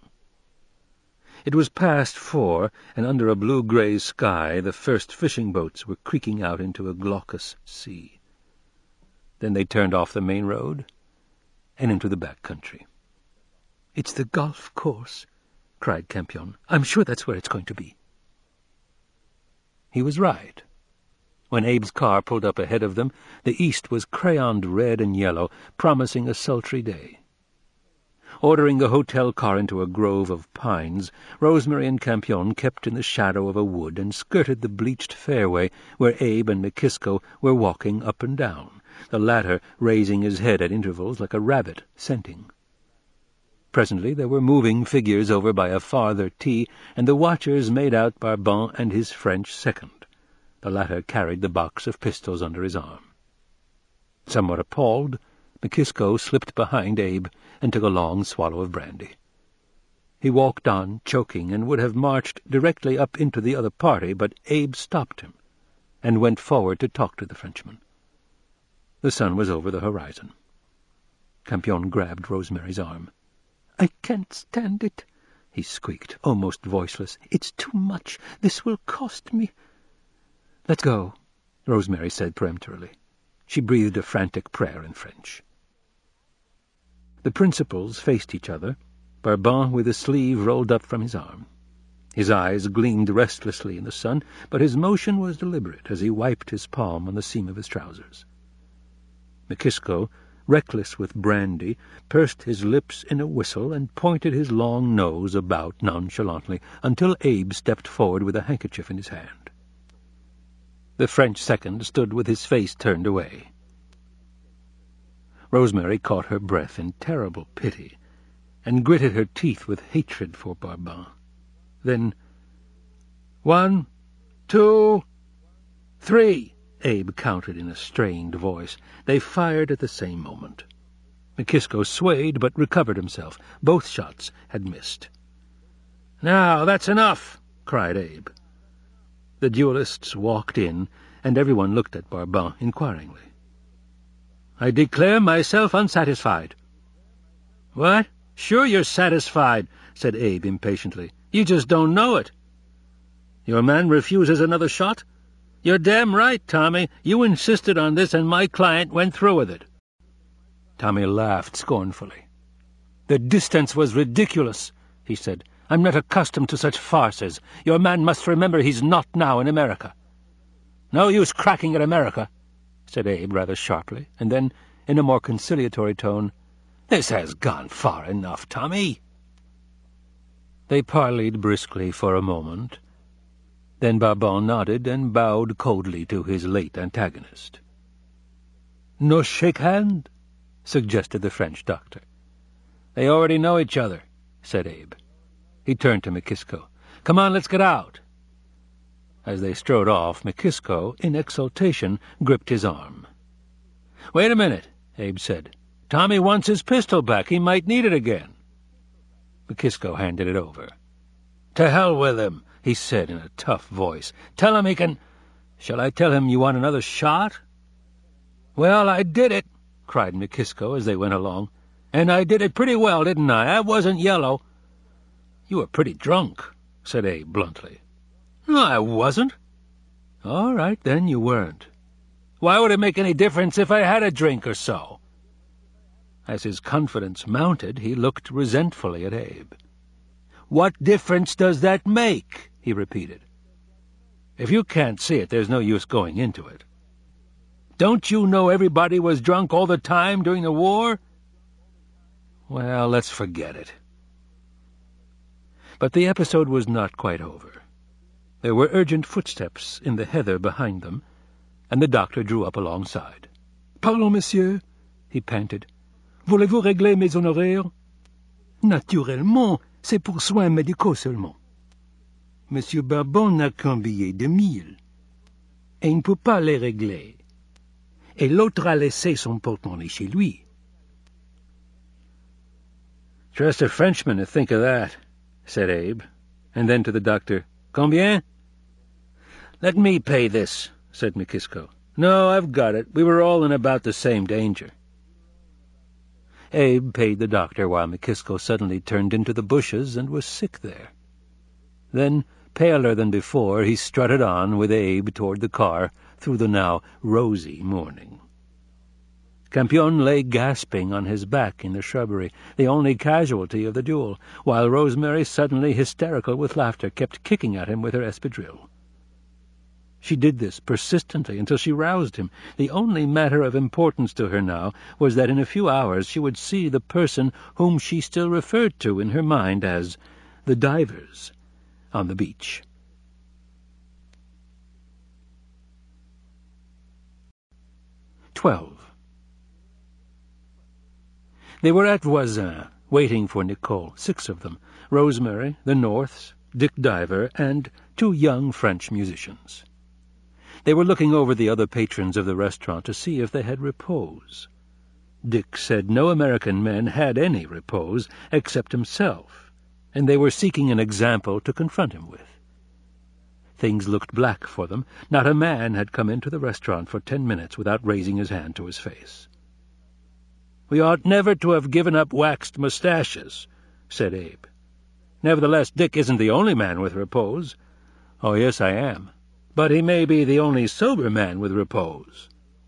It was past four, and under a blue-grey sky the first fishing boats were creaking out into a glaucous sea. Then they turned off the main road and into the back country. "It's the golf course," cried Campion. "I'm sure that's where it's going to be." He was right. When Abe's car pulled up ahead of them, the east was crayoned red and yellow, promising a sultry day. Ordering the hotel car into a grove of pines, Rosemary and Campion kept in the shadow of a wood and skirted the bleached fairway where Abe and McKisko were walking up and down, the latter raising his head at intervals like a rabbit scenting. Presently there were moving figures over by a farther tee, and the watchers made out Barbin and his French second. The latter carried the box of pistols under his arm. Somewhat appalled, McKisko slipped behind Abe and took a long swallow of brandy. He walked on, choking, and would have marched directly up into the other party, but Abe stopped him and went forward to talk to the Frenchman. The sun was over the horizon. Campion grabbed Rosemary's arm. "I can't stand it," he squeaked, almost voiceless. "It's too much. This will cost me." "Let's go," Rosemary said peremptorily. She breathed a frantic prayer in French. The principals faced each other, Barbin with a sleeve rolled up from his arm. His eyes gleamed restlessly in the sun, but his motion was deliberate as he wiped his palm on the seam of his trousers. McKisko, reckless with brandy, pursed his lips in a whistle and pointed his long nose about nonchalantly until Abe stepped forward with a handkerchief in his hand. The French second stood with his face turned away. Rosemary caught her breath in terrible pity and gritted her teeth with hatred for Barbin. Then, "One, two, three," Abe counted in a strained voice. They fired at the same moment. McKisko swayed but recovered himself. Both shots had missed. "Now, that's enough," cried Abe. The duelists walked in, and everyone looked at Barbin inquiringly. "I declare myself unsatisfied." "What?" "Sure you're satisfied," said Abe impatiently. "You just don't know it." "Your man refuses another shot?" "You're damn right, Tommy. You insisted on this, and my client went through with it." Tommy laughed scornfully. "The distance was ridiculous," he said. "I'm not accustomed to such farces. Your man must remember he's not now in America." "No use cracking at America," said Abe rather sharply, and then, in a more conciliatory tone, "This has gone far enough, Tommy." They parleyed briskly for a moment. Then Barbon nodded and bowed coldly to his late antagonist. "No shake hand?" suggested the French doctor. "They already know each other," said Abe. He turned to McKisko. "Come on, let's get out." As they strode off, McKisko, in exultation, gripped his arm. "Wait a minute," Abe said. "Tommy wants his pistol back. He might need it again." McKisko handed it over. "To hell with him," he said in a tough voice. "Tell him he can—" "Shall I tell him you want another shot?" "Well, I did it," cried McKisko as they went along. "And I did it pretty well, didn't I? I wasn't yellow." "You were pretty drunk," said Abe bluntly. "No, I wasn't." "All right, then, you weren't." "Why would it make any difference if I had a drink or so?" As his confidence mounted, he looked resentfully at Abe. "What difference does that make?" he repeated. "If you can't see it, there's no use going into it." "Don't you know everybody was drunk all the time during the war?" "Well, let's forget it." But the episode was not quite over. There were urgent footsteps in the heather behind them, and the doctor drew up alongside. "Pardon, monsieur," he panted. "Voulez-vous régler mes honoraires?" "Naturellement, c'est pour soins médicaux seulement. Monsieur Barbon n'a qu'un billet de mille, et il ne peut pas les régler. Et l'autre a laissé son porte-monnaie chez lui." "Trust a Frenchman to think of that," said Abe, and then to the doctor, "Combien?" "Let me pay this," said McKisko. "No, I've got it. We were all in about the same danger." Abe paid the doctor while McKisko suddenly turned into the bushes and was sick there. Then, paler than before, he strutted on with Abe toward the car through the now rosy morning. Campion lay gasping on his back in the shrubbery, the only casualty of the duel, while Rosemary, suddenly hysterical with laughter, kept kicking at him with her espadrille. She did this persistently until she roused him. The only matter of importance to her now was that in a few hours she would see the person whom she still referred to in her mind as the divers on the beach. Twelve. They were at Voisin, waiting for Nicole, six of them, Rosemary, the Norths, Dick Diver, and two young French musicians. They were looking over the other patrons of the restaurant to see if they had repose. Dick said no American men had any repose except himself, and they were seeking an example to confront him with. Things looked black for them. Not a man had come into the restaurant for ten minutes without raising his hand to his face. "We ought never to have given up waxed mustaches," said Abe. "Nevertheless, Dick isn't the only man with repose." "Oh, yes, I am." "But he may be the only sober man with repose."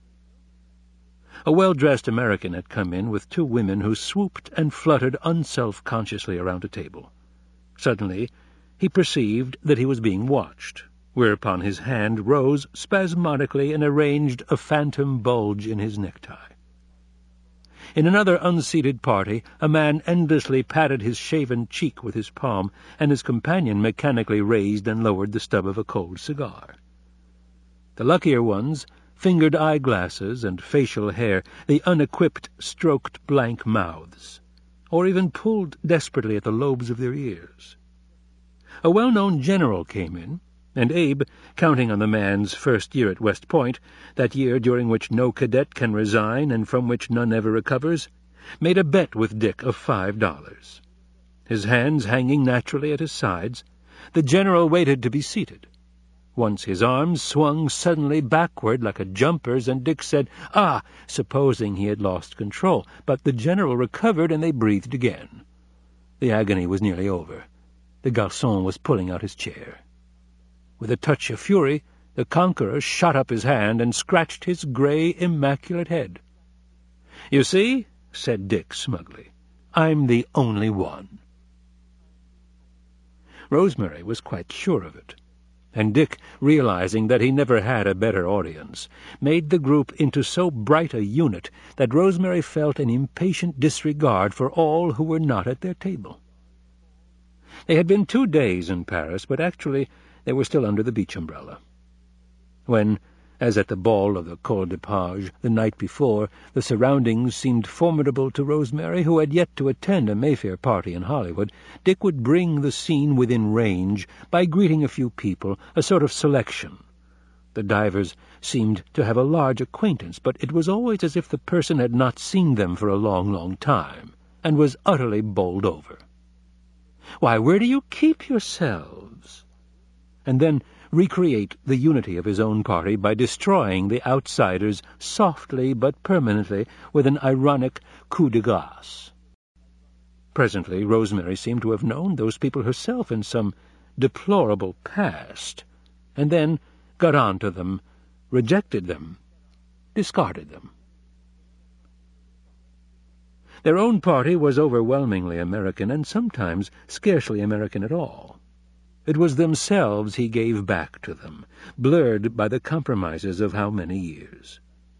A well-dressed American had come in with two women who swooped and fluttered unself-consciously around a table. Suddenly he perceived that he was being watched, whereupon his hand rose spasmodically and arranged a phantom bulge in his necktie. In another unseated party, a man endlessly patted his shaven cheek with his palm, and his companion mechanically raised and lowered the stub of a cold cigar. The luckier ones fingered eyeglasses and facial hair, the unequipped stroked blank mouths, or even pulled desperately at the lobes of their ears. A well-known general came in, and Abe, counting on the man's first year at West Point, that year during which no cadet can resign and from which none ever recovers, made a bet with Dick of five dollars. His hands hanging naturally at his sides, the general waited to be seated. Once his arms swung suddenly backward like a jumper's, and Dick said, "Ah," supposing he had lost control, but the general recovered, and they breathed again. The agony was nearly over. The garçon was pulling out his chair. With a touch of fury, the conqueror shot up his hand and scratched his grey, immaculate head. "You see," said Dick smugly, "I'm the only one." Rosemary was quite sure of it, and Dick, realizing that he never had a better audience, made the group into so bright a unit that Rosemary felt an impatient disregard for all who were not at their table. They had been two days in Paris, but actually they were still under the beach umbrella. When, as at the ball of the Col de Page the night before, the surroundings seemed formidable to Rosemary, who had yet to attend a Mayfair party in Hollywood, Dick would bring the scene within range by greeting a few people, a sort of selection. The divers seemed to have a large acquaintance, but it was always as if the person had not seen them for a long, long time, and was utterly bowled over. "Why, where do you keep yourselves?" And then recreate the unity of his own party by destroying the outsiders softly but permanently with an ironic coup de grâce. Presently Rosemary seemed to have known those people herself in some deplorable past, and then got on to them, rejected them, discarded them. Their own party was overwhelmingly American, and sometimes scarcely American at all. It was themselves he gave back to them, blurred by the compromises of how many years.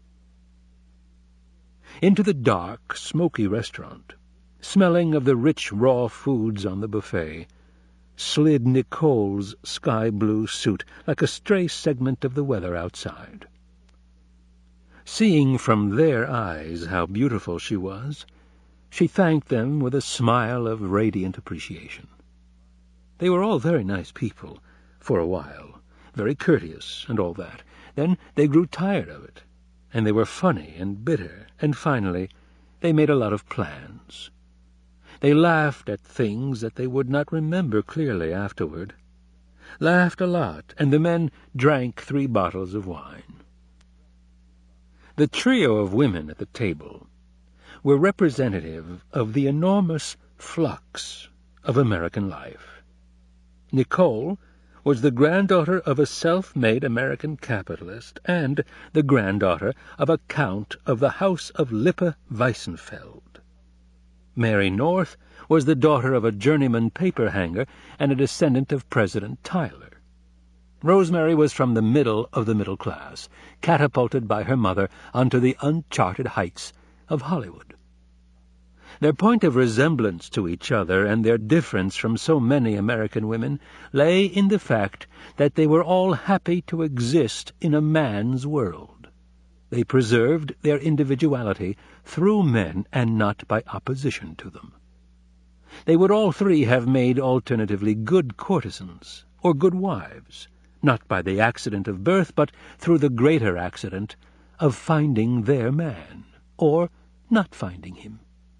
Into the dark, smoky restaurant, smelling of the rich raw foods on the buffet, slid Nicole's sky-blue suit like a stray segment of the weather outside. Seeing from their eyes how beautiful she was, she thanked them with a smile of radiant appreciation. They were all very nice people, for a while, very courteous and all that. Then they grew tired of it, and they were funny and bitter, and finally they made a lot of plans. They laughed at things that they would not remember clearly afterward, laughed a lot, and the men drank three bottles of wine. The trio of women at the table were representative of the enormous flux of American life. Nicole was the granddaughter of a self-made American capitalist and the granddaughter of a count of the House of Lippe-Weissenfeld. Mary North was the daughter of a journeyman paper-hanger and a descendant of President Tyler. Rosemary was from the middle of the middle class, catapulted by her mother onto the uncharted heights of Hollywood. Their point of resemblance to each other and their difference from so many American women lay in the fact that they were all happy to exist in a man's world. They preserved their individuality through men and not by opposition to them. They would all three have made alternatively good courtesans or good wives, not by the accident of birth, but through the greater accident of finding their man, or not finding him.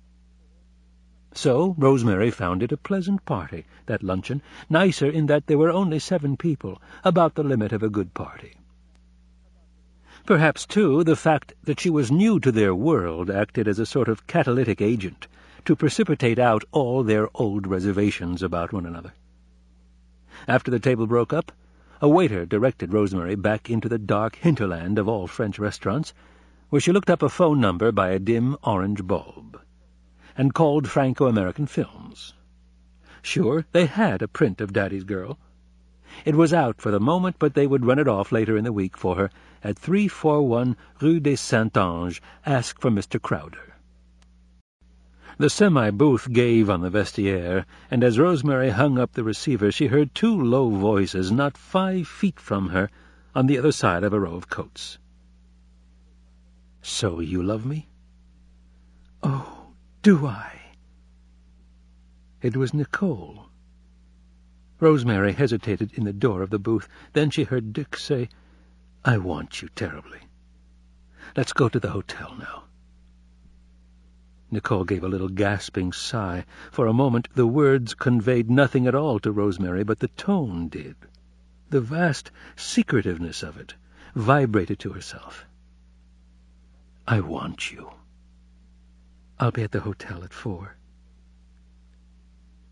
So Rosemary found it a pleasant party, that luncheon, nicer in that there were only seven people, about the limit of a good party. Perhaps, too, the fact that she was new to their world acted as a sort of catalytic agent to precipitate out all their old reservations about one another. After the table broke up, a waiter directed Rosemary back into the dark hinterland of all French restaurants, where she looked up a phone number by a dim orange bulb, and called Franco-American Films. Sure, they had a print of Daddy's Girl. It was out for the moment, but they would run it off later in the week for her at three forty-one Rue des Saint-Anges. Ask for Mister Crowder. The semi-booth gave on the vestiaire, and as Rosemary hung up the receiver, she heard two low voices not five feet from her on the other side of a row of coats. "So you love me?" "Oh, do I?" It was Nicole. Rosemary hesitated in the door of the booth. Then she heard Dick say, "I want you terribly. Let's go to the hotel now." Nicole gave a little gasping sigh. For a moment the words conveyed nothing at all to Rosemary, but the tone did. The vast secretiveness of it vibrated to herself. "I want you. I'll be at the hotel at four."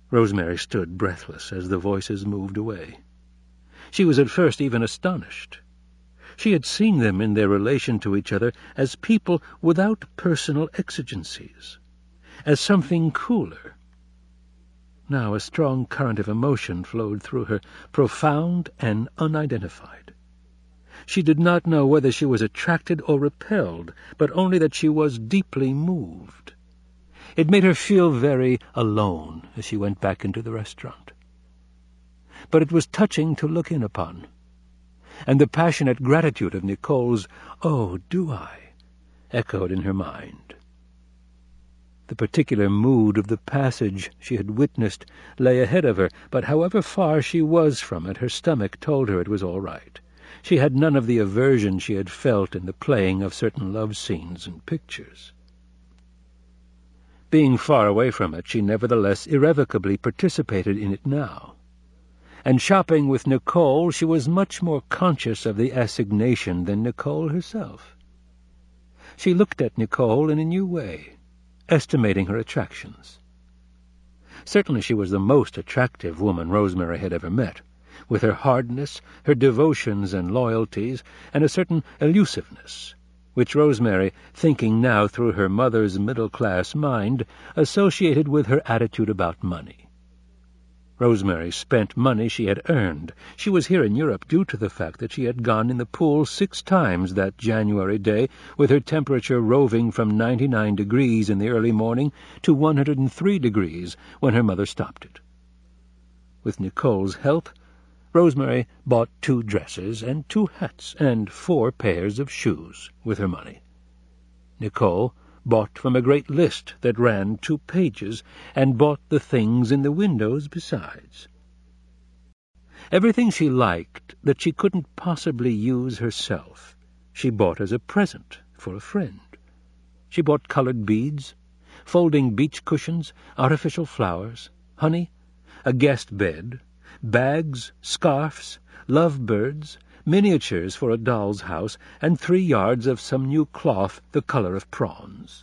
Rosemary stood breathless as the voices moved away. She was at first even astonished. She had seen them in their relation to each other as people without personal exigencies, as something cooler. Now a strong current of emotion flowed through her, profound and unidentified. She did not know whether she was attracted or repelled, but only that she was deeply moved. It made her feel very alone as she went back into the restaurant. But it was touching to look in upon, and the passionate gratitude of Nicole's "Oh, do I?" echoed in her mind. The particular mood of the passage she had witnessed lay ahead of her, but however far she was from it, her stomach told her it was all right. She had none of the aversion she had felt in the playing of certain love scenes and pictures. Being far away from it, she nevertheless irrevocably participated in it now. And shopping with Nicole, she was much more conscious of the assignation than Nicole herself. She looked at Nicole in a new way, estimating her attractions. Certainly she was the most attractive woman Rosemary had ever met, with her hardness, her devotions and loyalties, and a certain elusiveness, which Rosemary, thinking now through her mother's middle-class mind, associated with her attitude about money. Rosemary spent money she had earned. She was here in Europe due to the fact that she had gone in the pool six times that January day, with her temperature roving from ninety-nine degrees in the early morning to one hundred three degrees when her mother stopped it. With Nicole's help, Rosemary bought two dresses and two hats and four pairs of shoes with her money. Nicole bought from a great list that ran two pages, and bought the things in the windows besides. Everything she liked that she couldn't possibly use herself, she bought as a present for a friend. She bought colored beads, folding beach cushions, artificial flowers, honey, a guest bed, bags, scarfs, lovebirds, miniatures for a doll's house, and three yards of some new cloth the color of prawns.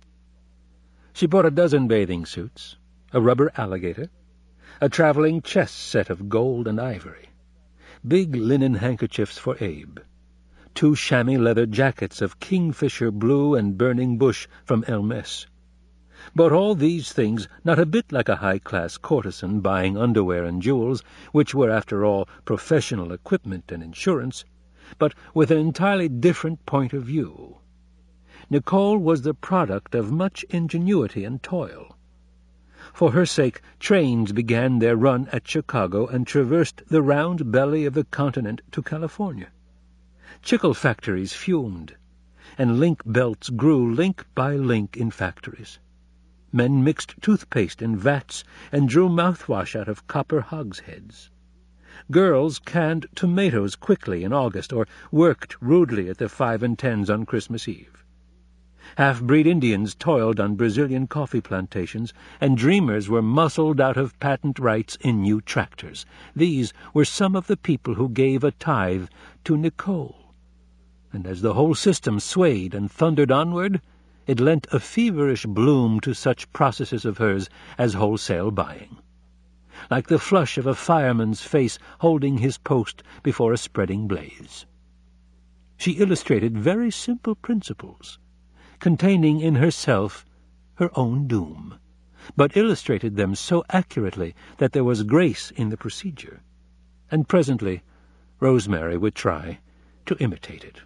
She bought a dozen bathing suits, a rubber alligator, a traveling chess set of gold and ivory, big linen handkerchiefs for Abe, two chamois leather jackets of kingfisher blue and burning bush from Hermes. Bought all these things not a bit like a high-class courtesan buying underwear and jewels, which were, after all, professional equipment and insurance, but with an entirely different point of view. Nicole was the product of much ingenuity and toil. For her sake, trains began their run at Chicago and traversed the round belly of the continent to California. Chicle factories fumed, and link belts grew link by link in factories. Men mixed toothpaste in vats and drew mouthwash out of copper hogsheads. Girls canned tomatoes quickly in August, or worked rudely at the five and tens on Christmas Eve. Half-breed Indians toiled on Brazilian coffee plantations, and dreamers were muscled out of patent rights in new tractors. These were some of the people who gave a tithe to Nicole. And as the whole system swayed and thundered onward, it lent a feverish bloom to such processes of hers as wholesale buying, like the flush of a fireman's face holding his post before a spreading blaze. She illustrated very simple principles, containing in herself her own doom, but illustrated them so accurately that there was grace in the procedure, and presently Rosemary would try to imitate it.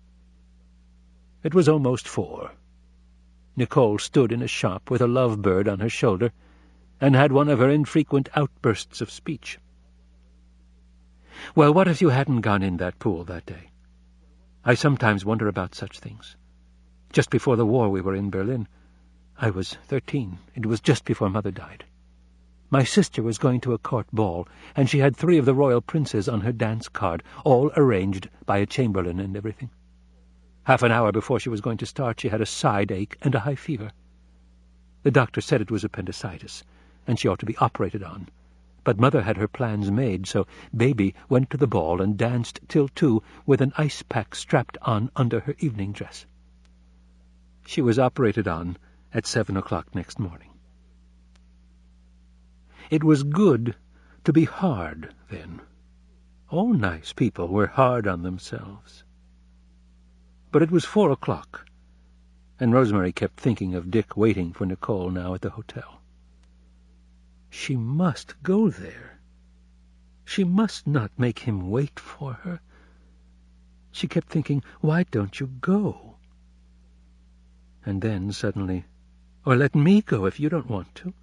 It was almost four. Nicole stood in a shop with a lovebird on her shoulder, and had one of her infrequent outbursts of speech. "Well, what if you hadn't gone in that pool that day? I sometimes wonder about such things. Just before the war we were in Berlin. I was thirteen. It was just before Mother died. My sister was going to a court ball, and she had three of the royal princes on her dance card, all arranged by a chamberlain and everything. Half an hour before she was going to start, she had a side ache and a high fever. The doctor said it was appendicitis, and she ought to be operated on. But Mother had her plans made, so Baby went to the ball and danced till two with an ice pack strapped on under her evening dress. She was operated on at seven o'clock next morning. It was good to be hard then. All nice people were hard on themselves. But it was four o'clock, and Rosemary kept thinking of Dick waiting for Nicole now at the hotel. She must go there. She must not make him wait for her. She kept thinking, why don't you go? And then, suddenly, or let me go if you don't want to.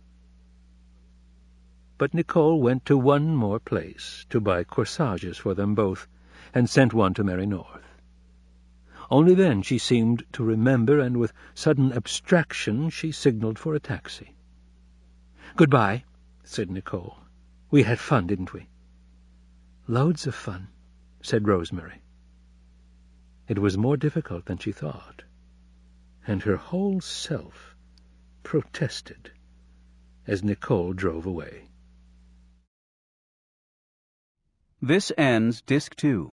But Nicole went to one more place to buy corsages for them both, and sent one to Mary North. Only then she seemed to remember, and with sudden abstraction she signaled for a taxi. "Goodbye," said Nicole. "We had fun, didn't we?" "Loads of fun," said Rosemary. It was more difficult than she thought, and her whole self protested as Nicole drove away. This ends Disc two.